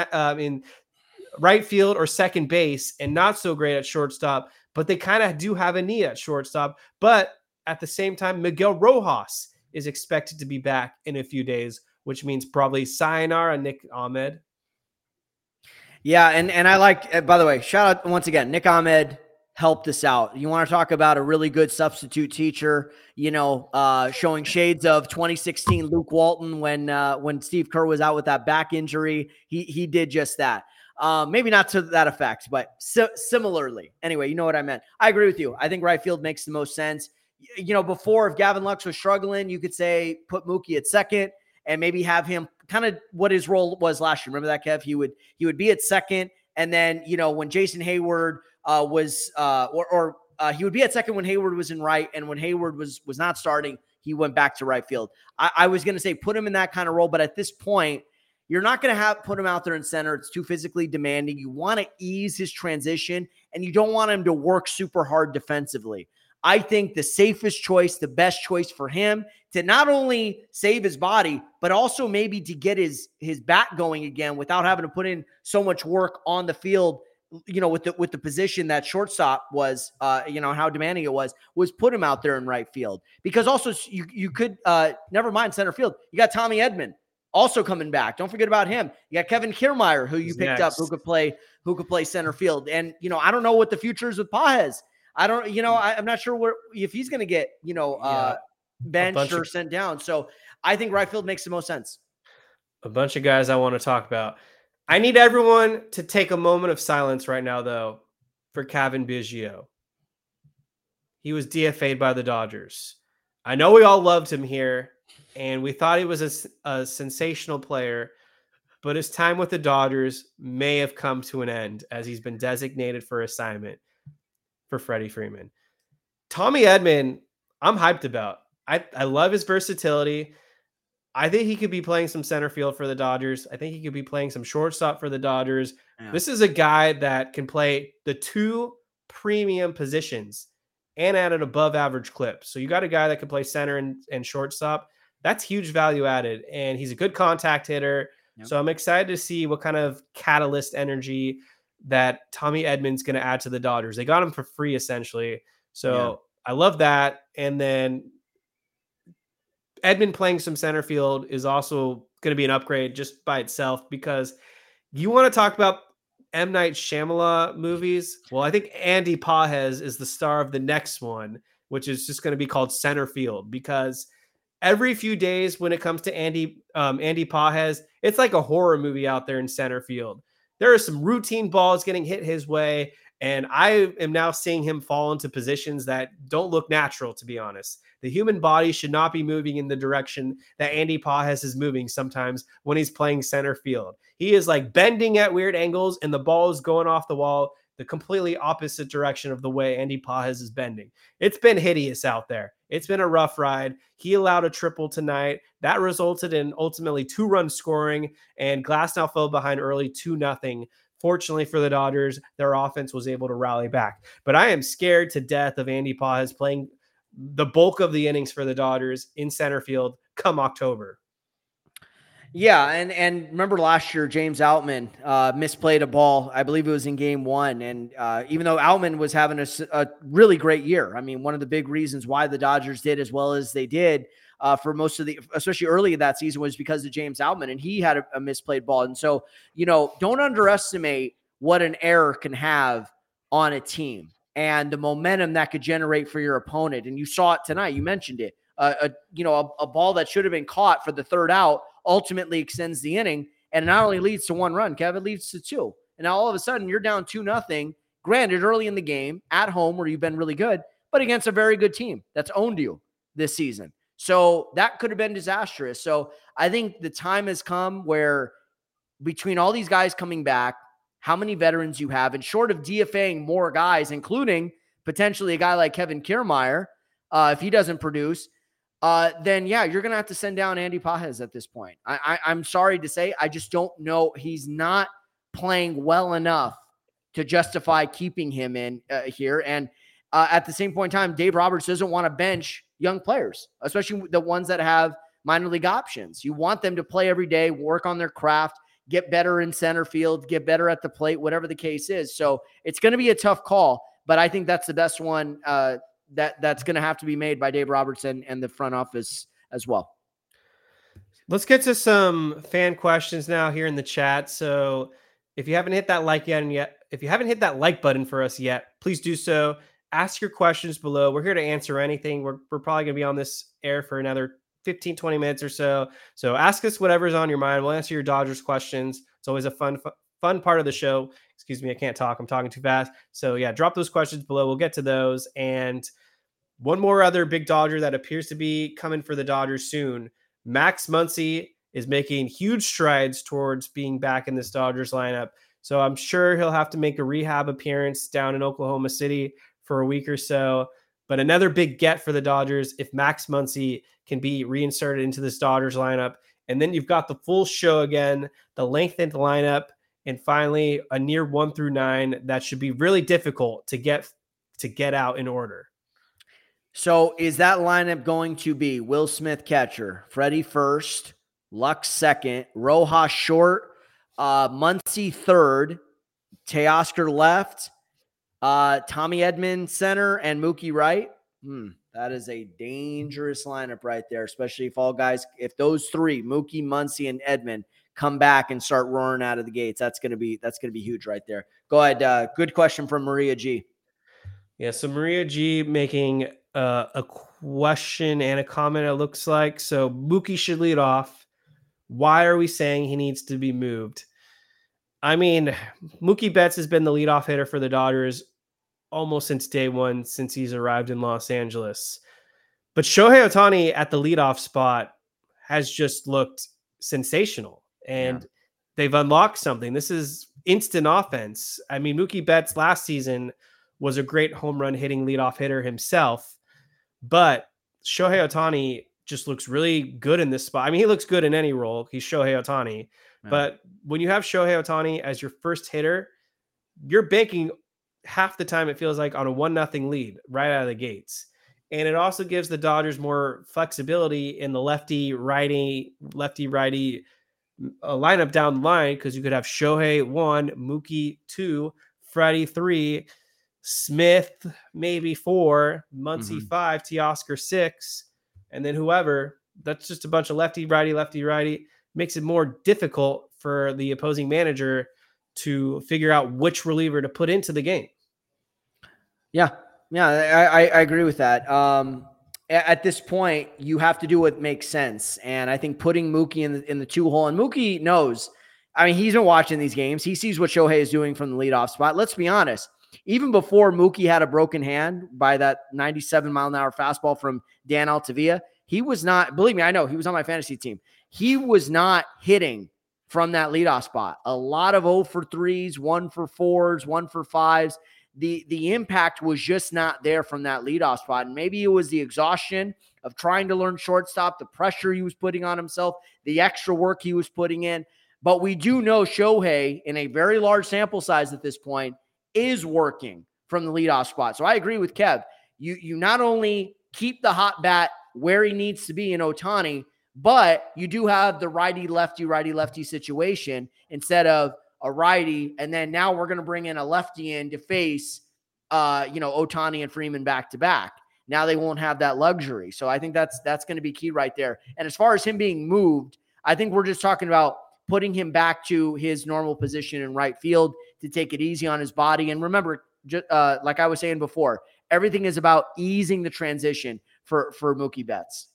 right field or second base and not so great at shortstop, but they kind of do have a need at shortstop. But at the same time, Miguel Rojas is expected to be back in a few days, which means probably sayonara Nick Ahmed. Yeah, and I like, by the way, shout out once again, Nick Ahmed helped us out. You want to talk about a really good substitute teacher, showing shades of 2016 Luke Walton when Steve Kerr was out with that back injury. He did just that. Maybe not to that effect, but similarly. Anyway, you know what I meant. I agree with you. I think right field makes the most sense. Before, if Gavin Lux was struggling, you could say put Mookie at second and maybe have him kind of what his role was last year. Remember that, Kev? He would be at second, and then when Jason Hayward he would be at second when Hayward was in right, and when Hayward was not starting, he went back to right field. I was going to say put him in that kind of role, but at this point, you're not going to put him out there in center. It's too physically demanding. You want to ease his transition, and you don't want him to work super hard defensively. I think the safest choice, the best choice for him to not only save his body, but also maybe to get his bat going again without having to put in so much work on the field, with the position that shortstop was, how demanding it was put him out there in right field. Because also you could, never mind center field. You got Tommy Edman also coming back. Don't forget about him. You got Kevin Kiermaier, who you picked up, who could play center field. And, I don't know what the future is with Pages. I don't, I'm not sure if he's going to get, benched or sent down. So I think right field makes the most sense. A bunch of guys I want to talk about. I need everyone to take a moment of silence right now, though, for Cavan Biggio. He was DFA'd by the Dodgers. I know we all loved him here, and we thought he was a sensational player, but his time with the Dodgers may have come to an end as he's been designated for assignment for Freddie Freeman. Tommy Edman, I'm hyped about. I love his versatility. I think he could be playing some center field for the Dodgers. I think he could be playing some shortstop for the Dodgers. Yeah. This is a guy that can play the two premium positions and at an above average clip. So you got a guy that can play center and shortstop. That's huge value added. And he's a good contact hitter. Yep. So I'm excited to see what kind of catalyst energy that Tommy Edman's going to add to the Dodgers. They got him for free, essentially. So I love that. And then Edman playing some center field is also going to be an upgrade just by itself, because you want to talk about M. Night Shyamalan movies. Well, I think Andy Pages is the star of the next one, which is just going to be called Center Field, because every few days when it comes to Andy Pages, it's like a horror movie out there in center field. There are some routine balls getting hit his way, and I am now seeing him fall into positions that don't look natural, to be honest. The human body should not be moving in the direction that Andy Pages is moving sometimes when he's playing center field. He is like bending at weird angles, and the ball is going off the wall the completely opposite direction of the way Andy Pages is bending. It's been hideous out there. It's been a rough ride. He allowed a triple tonight. That resulted in ultimately 2-run scoring, and Glasnow fell behind early 2-0. Fortunately for the Dodgers, their offense was able to rally back. But I am scared to death of Andy Pages playing the bulk of the innings for the Dodgers in center field come October. Yeah, and remember last year, James Outman misplayed a ball. I believe it was in game 1. And even though Outman was having a really great year, I mean, one of the big reasons why the Dodgers did as well as they did for most of especially early in that season, was because of James Outman, and he had a misplayed ball. And so, don't underestimate what an error can have on a team and the momentum that could generate for your opponent. And you saw it tonight. You mentioned it. A ball that should have been caught for the third out ultimately extends the inning, and it not only leads to 1 run, Kevin, leads to 2. And now all of a sudden you're down 2-0, granted early in the game at home where you've been really good, but against a very good team that's owned you this season. So that could have been disastrous. So I think the time has come where between all these guys coming back, how many veterans you have, and short of DFAing more guys, including potentially a guy like Kevin Kiermaier, if he doesn't produce, then yeah, you're going to have to send down Andy Pages at this point. I'm sorry to say, I just don't know. He's not playing well enough to justify keeping him in here. And at the same point in time, Dave Roberts doesn't want to bench young players, especially the ones that have minor league options. You want them to play every day, work on their craft, get better in center field, get better at the plate, whatever the case is. So it's going to be a tough call, but I think that's the best one that's going to have to be made by Dave Roberts and the front office as well. Let's get to some fan questions now here in the chat. So if you haven't hit that like button for us yet, please do so. Ask your questions below. We're here to answer anything. We're probably going to be on this air for another 15, 20 minutes or so. So ask us whatever's on your mind. We'll answer your Dodgers questions. It's always a fun part of the show. Excuse me, I can't talk. I'm talking too fast. So yeah, drop those questions below. We'll get to those. And one more other big Dodger that appears to be coming for the Dodgers soon. Max Muncy is making huge strides towards being back in this Dodgers lineup. So I'm sure he'll have to make a rehab appearance down in Oklahoma City for a week or so. But another big get for the Dodgers if Max Muncy can be reinserted into this Dodgers lineup. And then you've got the full show again, the lengthened lineup, and finally a near 1 through 9 that should be really difficult to get out in order. So is that lineup going to be Will Smith catcher, Freddie first, Lux second, Rojas short, Muncy third, Teoscar left, Tommy Edman center, and Mookie right? That is a dangerous lineup right there, especially if those three, Mookie, Muncy, and Edman, come back and start roaring out of the gates. That's gonna be huge right there. Go ahead. Good question from Maria G. Yeah, so Maria G making a question and a comment, it looks like. So Mookie should lead off. Why are we saying he needs to be moved? I mean, Mookie Betts has been the leadoff hitter for the Dodgers almost since day one, since he's arrived in Los Angeles. But Shohei Ohtani at the leadoff spot has just looked sensational. And they've unlocked something. This is instant offense. I mean, Mookie Betts last season was a great home run hitting leadoff hitter himself. But Shohei Ohtani just looks really good in this spot. I mean, he looks good in any role. He's Shohei Ohtani. Yeah. But when you have Shohei Ohtani as your first hitter, you're banking half the time, it feels like, on a 1-0 lead right out of the gates. And it also gives the Dodgers more flexibility in the lefty-righty lineup down the line, because you could have Shohei 1, Mookie 2, Freddie 3, Smith maybe 4, Muncy 5, Teoscar 6, and then whoever. That's just a bunch of lefty-righty. Makes it more difficult for the opposing manager to figure out which reliever to put into the game. Yeah, I agree with that. At this point, you have to do what makes sense. And I think putting Mookie in the 2-hole, and Mookie knows, I mean, he's been watching these games. He sees what Shohei is doing from the leadoff spot. Let's be honest. Even before Mookie had a broken hand by that 97-mile-an-hour fastball from Dan Altavilla, he was not, believe me, I know, he was on my fantasy team. He was not hitting from that leadoff spot. A lot of 0 for 3s, 1 for 4s, 1 for 5s. The impact was just not there from that leadoff spot. And maybe it was the exhaustion of trying to learn shortstop, the pressure he was putting on himself, the extra work he was putting in. But we do know Shohei, in a very large sample size at this point, is working from the leadoff spot. So I agree with Kev. You not only keep the hot bat where he needs to be in Ohtani, but you do have the righty-lefty situation instead of a righty, and then now we're going to bring in a lefty in to face, Ohtani and Freeman back-to-back. Now they won't have that luxury. So I think that's going to be key right there. And as far as him being moved, I think we're just talking about putting him back to his normal position in right field to take it easy on his body. And remember, like I was saying before, everything is about easing the transition for Mookie Betts.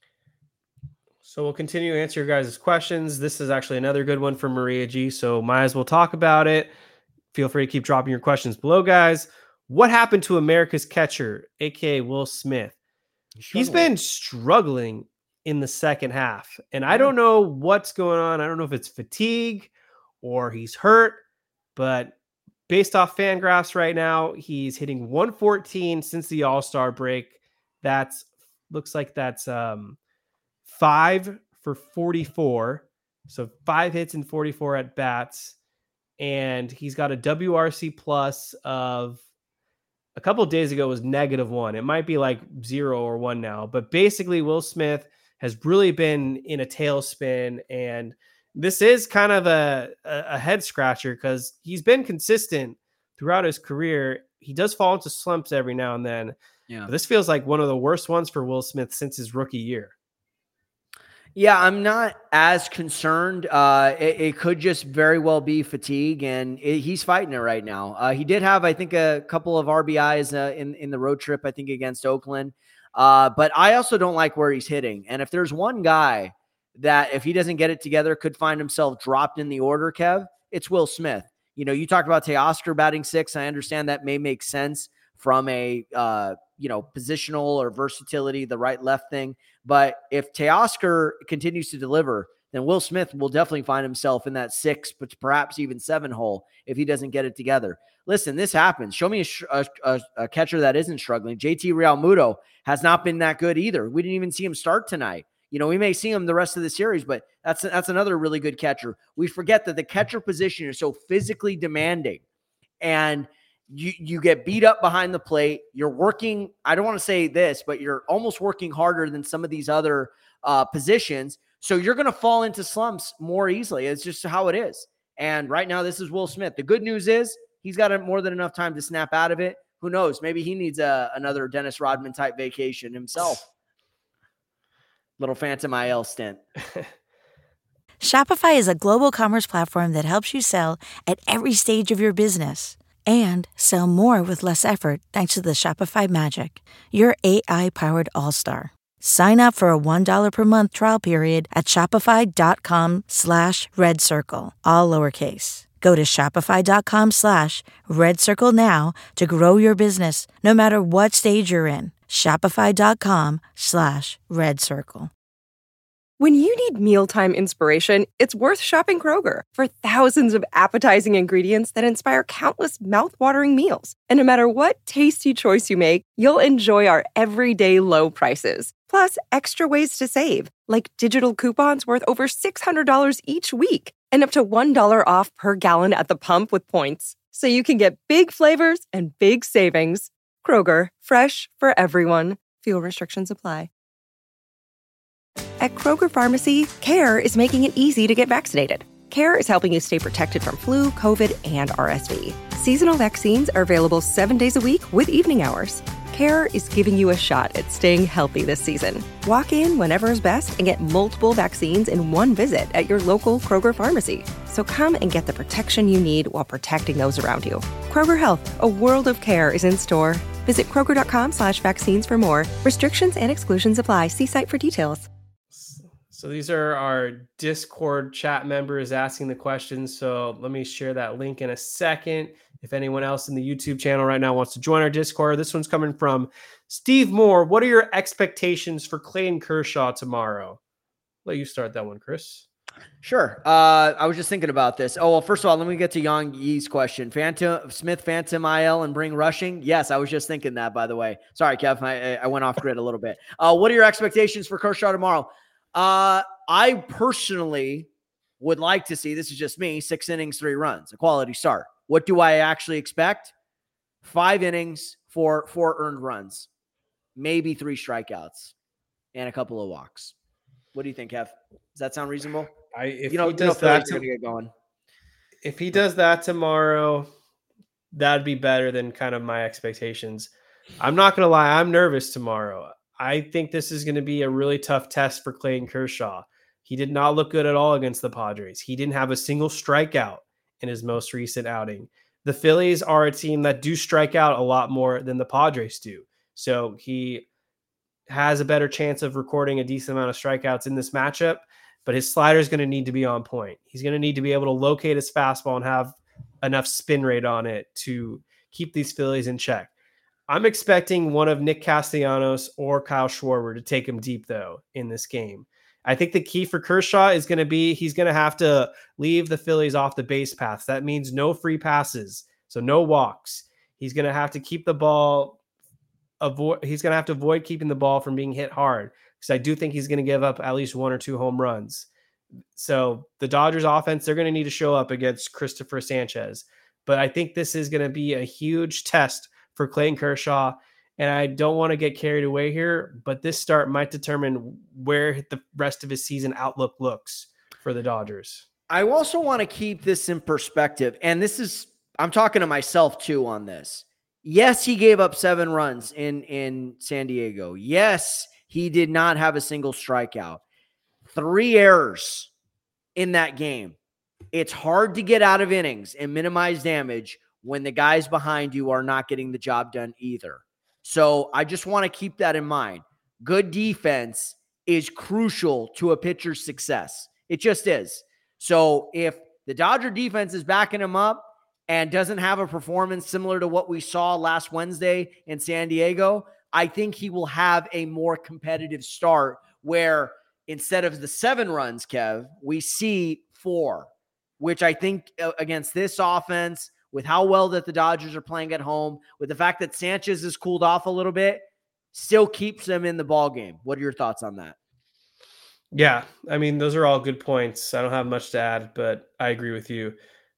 So we'll continue to answer your guys' questions. This is actually another good one from Maria G, so might as well talk about it. Feel free to keep dropping your questions below, guys. What happened to America's catcher, a.k.a. Will Smith? He's been struggling in the second half, and I don't know what's going on. I don't know if it's fatigue or he's hurt, but based off Fangraphs right now, he's hitting 114 since the All-Star break. That's looks like that's 5 for 44. So 5 hits and 44 at bats. And he's got a WRC plus of a couple of days ago was -1. It might be like 0 or 1 now. But basically, Will Smith has really been in a tailspin. And this is kind of a head scratcher because he's been consistent throughout his career. He does fall into slumps every now and then. Yeah. But this feels like one of the worst ones for Will Smith since his rookie year. Yeah, I'm not as concerned. It could just very well be fatigue, and he's fighting it right now. He did have, I think, a couple of RBIs in the road trip, I think, against Oakland. But I also don't like where he's hitting. And if there's one guy that, if he doesn't get it together, could find himself dropped in the order, Kev, it's Will Smith. You know, you talked about Teoscar batting 6. I understand that may make sense from a, positional or versatility, the right left thing. But if Teoscar continues to deliver, then Will Smith will definitely find himself in that 6, but perhaps even 7 hole if he doesn't get it together. Listen, this happens. Show me a catcher that isn't struggling. JT Realmuto has not been that good either. We didn't even see him start tonight. You know, we may see him the rest of the series, but that's another really good catcher. We forget that the catcher position is so physically demanding, and you get beat up behind the plate. You're working, I don't want to say this, but you're almost working harder than some of these other positions. So you're going to fall into slumps more easily. It's just how it is. And right now, this is Will Smith. The good news is he's got more than enough time to snap out of it. Who knows? Maybe he needs another Dennis Rodman type vacation himself. Little Phantom IL stint. Shopify is a global commerce platform that helps you sell at every stage of your business and sell more with less effort thanks to the Shopify Magic, your AI-powered all-star. Sign up for a $1 per month trial period at shopify.com/redcircle, all lowercase. Go to shopify.com/redcircle now to grow your business no matter what stage you're in. Shopify.com/redcircle. When you need mealtime inspiration, it's worth shopping Kroger for thousands of appetizing ingredients that inspire countless mouthwatering meals. And no matter what tasty choice you make, you'll enjoy our everyday low prices. Plus, extra ways to save, like digital coupons worth over $600 each week and up to $1 off per gallon at the pump with points. So you can get big flavors and big savings. Kroger, fresh for everyone. Fuel restrictions apply. At Kroger Pharmacy, CARE is making it easy to get vaccinated. CARE is helping you stay protected from flu, COVID, and RSV. Seasonal vaccines are available 7 days a week with evening hours. CARE is giving you a shot at staying healthy this season. Walk in whenever is best and get multiple vaccines in one visit at your local Kroger Pharmacy. So come and get the protection you need while protecting those around you. Kroger Health, a world of care is in store. Visit Kroger.com/vaccines for more. Restrictions and exclusions apply. See site for details. So these are our Discord chat members asking the questions. So let me share that link in a second. If anyone else in the YouTube channel right now wants to join our Discord, this one's coming from Steve Moore. What are your expectations for Clayton Kershaw tomorrow? Let you start that one, Chris. Sure. I was just thinking about this. Oh, well, first of all, let me get to Yang Yi's question. Smith, Phantom IL, and bring rushing? Yes, I was just thinking that, by the way. Sorry, Kev. I went off grid a little bit. What are your expectations for Kershaw tomorrow? I personally would like to see, this is just me, 6 innings, 3 runs, a quality start. What do I actually expect? 5 innings for 4 earned runs, maybe 3 strikeouts, and a couple of walks. What do you think, Kev? Does that sound reasonable? If he does that, gonna get going. If he does that tomorrow, that'd be better than kind of my expectations. I'm not going to lie. I'm nervous tomorrow. I think this is going to be a really tough test for Clayton Kershaw. He did not look good at all against the Padres. He didn't have a single strikeout in his most recent outing. The Phillies are a team that do strike out a lot more than the Padres do. So he has a better chance of recording a decent amount of strikeouts in this matchup, but his slider is going to need to be on point. He's going to need to be able to locate his fastball and have enough spin rate on it to keep these Phillies in check. I'm expecting one of Nick Castellanos or Kyle Schwarber to take him deep, though, in this game. I think the key for Kershaw is going to be he's going to have to leave the Phillies off the base paths. That means no free passes, so no walks. He's going to have to keep the ball he's going to have to avoid keeping the ball from being hit hard, because I do think he's going to give up at least 1 or 2 home runs. So the Dodgers offense, they're going to need to show up against Christopher Sanchez. But I think this is going to be a huge test for Clayton Kershaw. And I don't want to get carried away here, but this start might determine where the rest of his season outlook looks for the Dodgers. I also want to keep this in perspective. And I'm talking to myself too on this. Yes, he gave up 7 runs in San Diego. Yes, he did not have a single strikeout. 3 errors in that game. It's hard to get out of innings and minimize damage when the guys behind you are not getting the job done either. So I just want to keep that in mind. Good defense is crucial to a pitcher's success. It just is. So if the Dodger defense is backing him up and doesn't have a performance similar to what we saw last Wednesday in San Diego, I think he will have a more competitive start where instead of the 7 runs, Kev, we see 4, which I think against this offense, with how well that the Dodgers are playing at home, with the fact that Sanchez has cooled off a little bit, still keeps them in the ball game. What are your thoughts on that? Yeah, I mean, those are all good points. I don't have much to add, but I agree with you.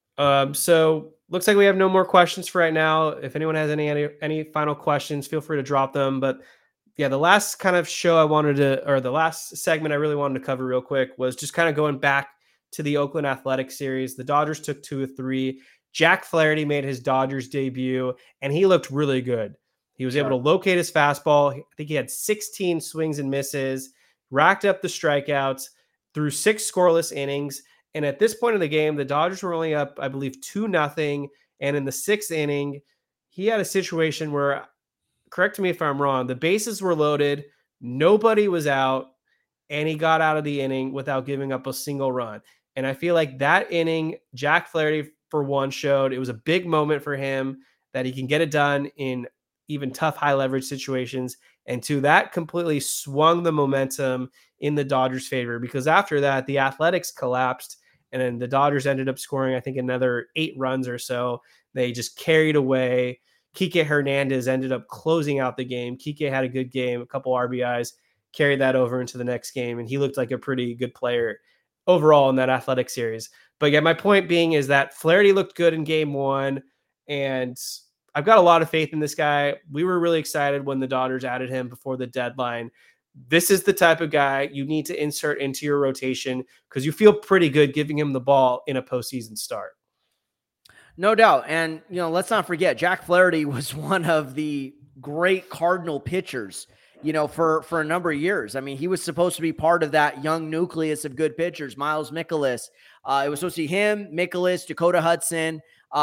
So looks like we have no more questions for right now. If anyone has any final questions, feel free to drop them. But yeah, the last kind of the last segment I really wanted to cover real quick was just kind of going back to the Oakland Athletics series. The Dodgers took 2 of 3. Jack Flaherty made his Dodgers debut, and he looked really good. He was able to locate his fastball. I think he had 16 swings and misses, racked up the strikeouts, through 6 scoreless innings. And at this point in the game, the Dodgers were only up, I believe, 2-0. And in the 6th inning, he had a situation where, correct me if I'm wrong, the bases were loaded, nobody was out, and he got out of the inning without giving up a single run. And I feel like that inning, Jack Flaherty, for one, showed it was a big moment for him, that he can get it done in even tough high leverage situations. And 2, that completely swung the momentum in the Dodgers' favor, because after that, the Athletics collapsed, and then the Dodgers ended up scoring, I think, another 8 runs or so. They just carried away. Kike Hernandez ended up closing out the game. Kike had a good game, a couple RBIs, carried that over into the next game, and he looked like a pretty good player overall in that Athletic series. But yeah, my point being is that Flaherty looked good in game 1, and I've got a lot of faith in this guy. We were really excited when the Dodgers added him before the deadline. This is the type of guy you need to insert into your rotation, because you feel pretty good giving him the ball in a postseason start. No doubt. And, let's not forget, Jack Flaherty was one of the great Cardinal pitchers, for a number of years. I mean, he was supposed to be part of that young nucleus of good pitchers, Miles Mikolas. It was supposed to be him, Mikolas, Dakota Hudson.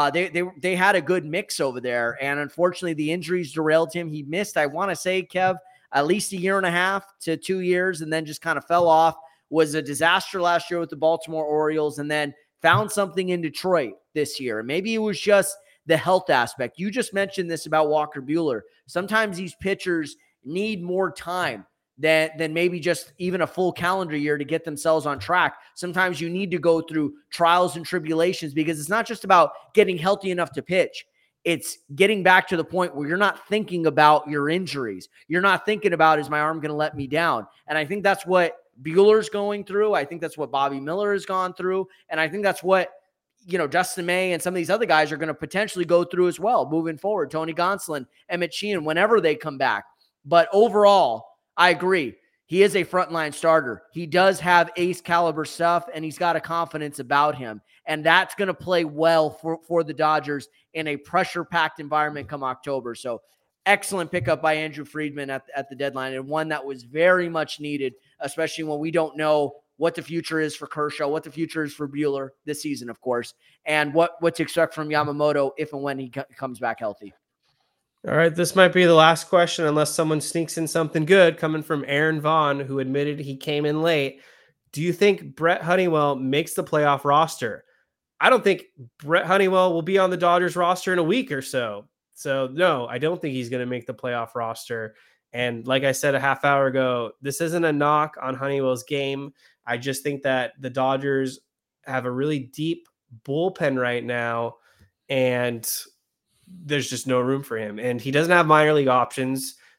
They had a good mix over there. And unfortunately, the injuries derailed him. He missed, I want to say, Kev, at least 1.5 to 2 years, and then just kind of fell off. Was a disaster last year with the Baltimore Orioles, and then found something in Detroit this year. And maybe it was just the health aspect. You just mentioned this about Walker Buehler. Sometimes these pitchers need more time than maybe just even a full calendar year to get themselves on track. Sometimes you need to go through trials and tribulations, because it's not just about getting healthy enough to pitch. It's getting back to the point where you're not thinking about your injuries. You're not thinking about, is my arm going to let me down? And I think that's what Buehler's going through. I think that's what Bobby Miller has gone through. And I think that's what, Dustin May and some of these other guys are going to potentially go through as well moving forward. Tony Gonsolin, Emmett Sheehan, whenever they come back. But overall, I agree. He is a frontline starter. He does have ace caliber stuff, and he's got a confidence about him. And that's going to play well for the Dodgers in a pressure-packed environment come October. So excellent pickup by Andrew Friedman at the deadline, and one that was very much needed, especially when we don't know what the future is for Kershaw, what the future is for Buehler this season, of course, and what to expect from Yamamoto if and when he comes back healthy. All right, this might be the last question, unless someone sneaks in something good, coming from Aaron Vaughn, who admitted he came in late. Do you think Brett Honeywell makes the playoff roster? I don't think Brett Honeywell will be on the Dodgers roster in a week or so. So, no, I don't think he's going to make the playoff roster. And like I said a half hour ago, this isn't a knock on Honeywell's game. I just think that the Dodgers have a really deep bullpen right now, and there's just no room for him. And he doesn't have minor league options.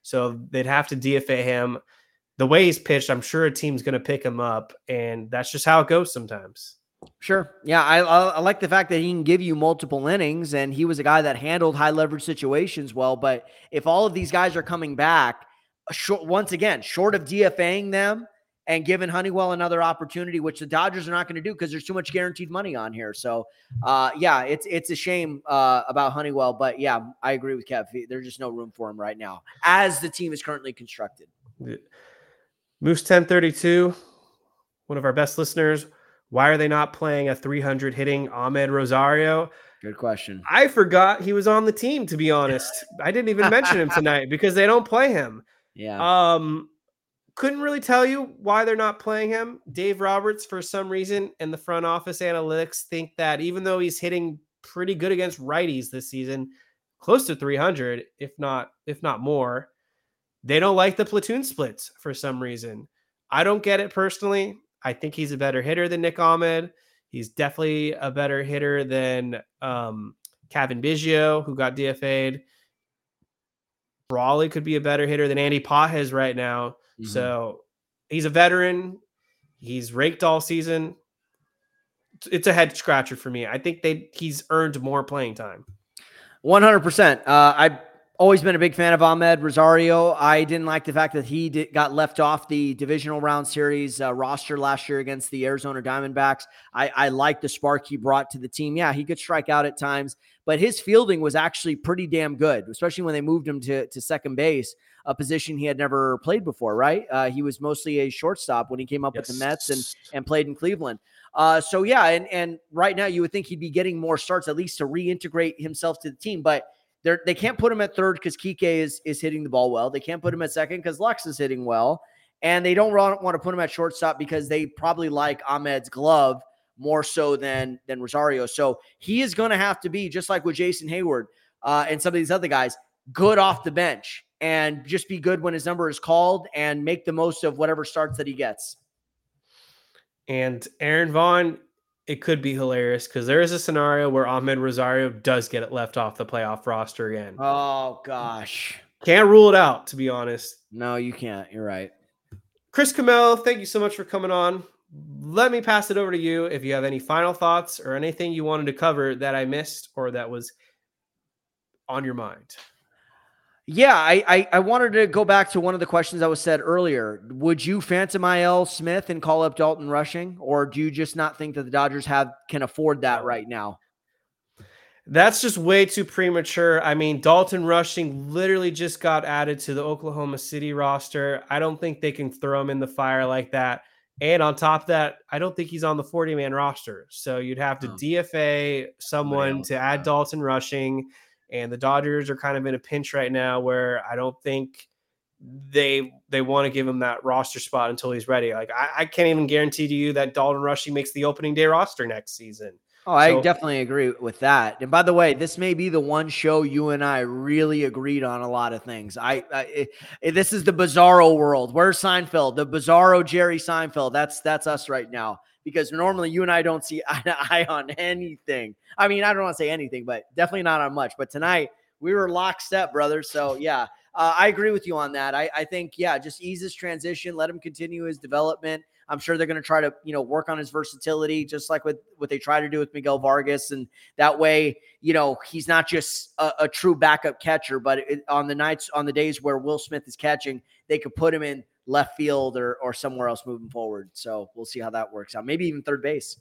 So they'd have to DFA him. The way he's pitched, I'm sure a team's going to pick him up, and that's just how it goes sometimes. Sure. Yeah, I like the fact that he can give you multiple innings, and he was a guy that handled high leverage situations well. But if all of these guys are coming back, once again, short of DFAing them and giving Honeywell another opportunity, which the Dodgers are not going to do because there's too much guaranteed money on here. So, yeah, it's a shame about Honeywell. But, yeah, I agree with Kev. There's just no room for him right now as the team is currently constructed. Moose 1032, one of our best listeners. Why are they not playing a 300 hitting Ahmed Rosario? Good question. I forgot he was on the team, to be honest. I didn't even mention him tonight because they don't play him. Yeah. Couldn't really tell you why they're not playing him. Dave Roberts, for some reason, and the front office analytics think that even though he's hitting pretty good against righties this season, close to 300, if not more, they don't like the platoon splits for some reason. I don't get it personally. I think he's a better hitter than Nick Ahmed. He's definitely a better hitter than Kevin Biggio, who got DFA'd. Brawley could be a better hitter than Andy Pages right now. Mm-hmm. So he's a veteran. He's raked all season. It's a head scratcher for me. I think he's earned more playing time. 100%. I've always been a big fan of Ahmed Rosario. I didn't like the fact that he got left off the divisional round series roster last year against the Arizona Diamondbacks. I like the spark he brought to the team. Yeah, he could strike out at times, but his fielding was actually pretty damn good, especially when they moved him to second base, a position he had never played before, right? He was mostly a shortstop when he came up with the Mets and played in Cleveland. So yeah, and right now you would think he'd be getting more starts, at least to reintegrate himself to the team, but they can't put him at third because Kike is hitting the ball well. They can't put him at second because Lux is hitting well. And they don't want to put him at shortstop because they probably like Ahmed's glove more so than Rosario. So he is going to have to be, just like with Jason Hayward and some of these other guys, good off the bench and just be good when his number is called and make the most of whatever starts that he gets. And Aaron Vaughn, it could be hilarious because there is a scenario where Ahmed Rosario does get it left off the playoff roster again. Oh, gosh. Can't rule it out, to be honest. No, you can't. You're right. Chris Camel, thank you so much for coming on. Let me pass it over to you if you have any final thoughts or anything you wanted to cover that I missed or that was on your mind. Yeah, I wanted to go back to one of the questions that was said earlier. Would you phantom IL Smith and call up Dalton Rushing, or do you just not think that the Dodgers can afford that right now? That's just way too premature. I mean, Dalton Rushing literally just got added to the Oklahoma City roster. I don't think they can throw him in the fire like that. And on top of that, I don't think he's on the 40-man roster. So you'd have to DFA someone to add Dalton Rushing. And the Dodgers are kind of in a pinch right now where I don't think they want to give him that roster spot until he's ready. Like I can't even guarantee to you that Dalton Rushing makes the opening day roster next season. Oh, I definitely agree with that. And by the way, this may be the one show you and I really agreed on a lot of things. This is the Bizarro world. Where's Seinfeld? The Bizarro Jerry Seinfeld. That's us right now. Because normally you and I don't see eye to eye on anything. I mean, I don't want to say anything, but definitely not on much. But tonight we were lockstep, brother. So yeah, I agree with you on that. I think, yeah, just ease his transition, let him continue his development. I'm sure they're going to try to, work on his versatility, just like with what they try to do with Miguel Vargas. And that way, he's not just a true backup catcher, but on the days where Will Smith is catching, they could put him in left field or somewhere else moving forward. So we'll see how that works out. Maybe even third base.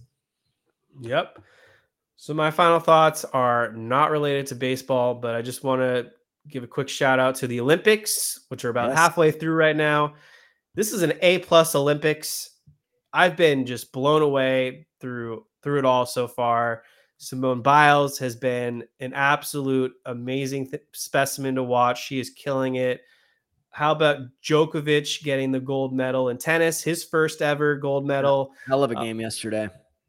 Yep. So my final thoughts are not related to baseball, but I just want to give a quick shout out to the Olympics, which are about halfway through right now. This is an A+ Olympics. I've been just blown away through it all so far. Simone Biles has been an absolute amazing specimen to watch. She is killing it. How about Djokovic getting the gold medal in tennis, his first ever gold medal? Hell of a game yesterday.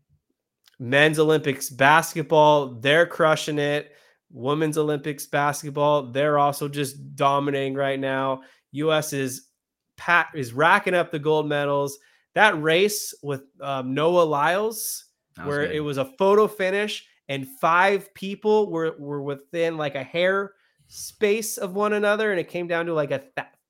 Men's Olympics basketball, they're crushing it. Women's Olympics basketball, they're also just dominating right now. U.S. is racking up the gold medals. That race with Noah Lyles, where it was a photo finish and 5 people were within like a hair space of one another, and it came down to like a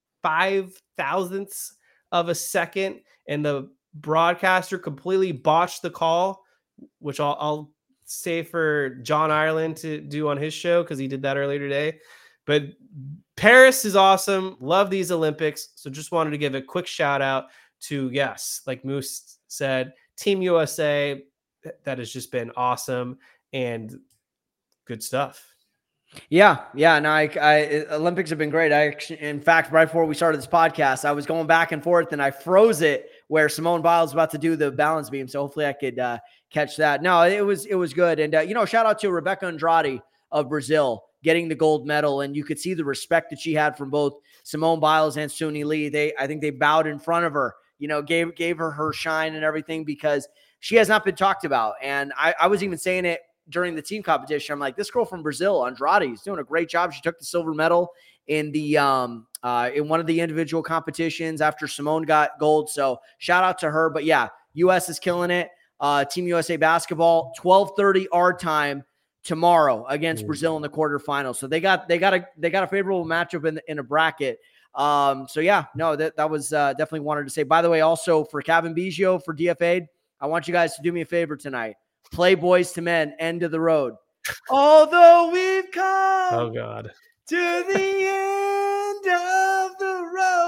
5,000ths of a second, and the broadcaster completely botched the call, which I'll say for John Ireland to do on his show because he did that earlier today. But Paris is awesome. Love these Olympics. So just wanted to give a quick shout out to, yes, like Moose said, Team USA. That has just been awesome and good stuff. Yeah. No, I Olympics have been great. In fact, right before we started this podcast, I was going back and forth and I froze it where Simone Biles was about to do the balance beam. So hopefully I could catch that. No, it was good. And, shout out to Rebecca Andrade of Brazil getting the gold medal. And you could see the respect that she had from both Simone Biles and Suni Lee. I think they bowed in front of her, gave her shine and everything because she has not been talked about. And I was even saying it during the team competition. I'm like, this girl from Brazil, Andrade, is doing a great job. She took the silver medal in the in one of the individual competitions after Simone got gold. So shout out to her. But yeah, US is killing it. Team USA basketball, 12:30 our time tomorrow against Brazil in the quarterfinals. So they got a favorable matchup in a bracket. So yeah, no, that was definitely wanted to say. By the way, also for Kevin Biggio for DFA, I want you guys to do me a favor tonight. Play Boys to Men, End of the Road. Although we've come oh God to the end of the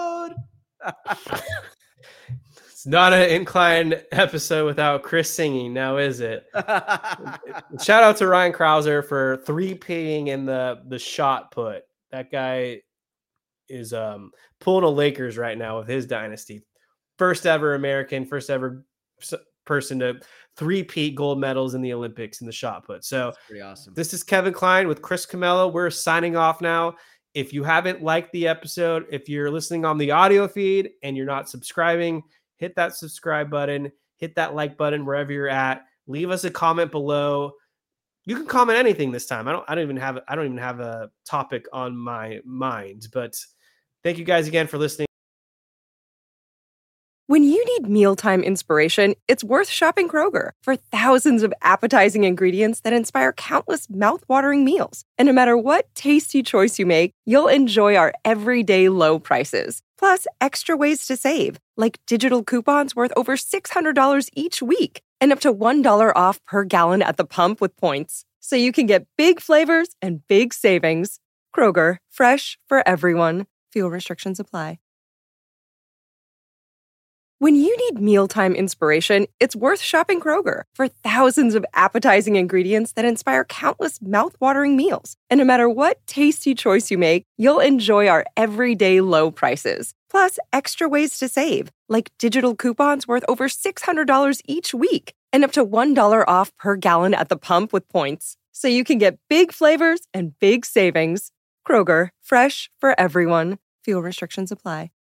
road. It's not an inclined episode without Chris singing now, is it? Shout out to Ryan Krauser for 3-peating in the shot put. That guy is pulling a Lakers right now with his dynasty. First ever American, first ever person to 3-peat gold medals in the Olympics in the shot put. So that's pretty awesome. This is Kevin Klein with Chris Camello. We're signing off now. If you haven't liked the episode, if you're listening on the audio feed and you're not subscribing, hit that subscribe button, hit that like button wherever you're at. Leave us a comment below. You can comment anything this time. I don't even have a topic on my mind, but thank you guys again for listening. When you need mealtime inspiration, it's worth shopping Kroger for thousands of appetizing ingredients that inspire countless mouthwatering meals. And no matter what tasty choice you make, you'll enjoy our everyday low prices. Plus, extra ways to save, like digital coupons worth over $600 each week and up to $1 off per gallon at the pump with points. So you can get big flavors and big savings. Kroger, fresh for everyone. Fuel restrictions apply. When you need mealtime inspiration, it's worth shopping Kroger for thousands of appetizing ingredients that inspire countless mouthwatering meals. And no matter what tasty choice you make, you'll enjoy our everyday low prices. Plus, extra ways to save, like digital coupons worth over $600 each week and up to $1 off per gallon at the pump with points. So you can get big flavors and big savings. Kroger, fresh for everyone. Fuel restrictions apply.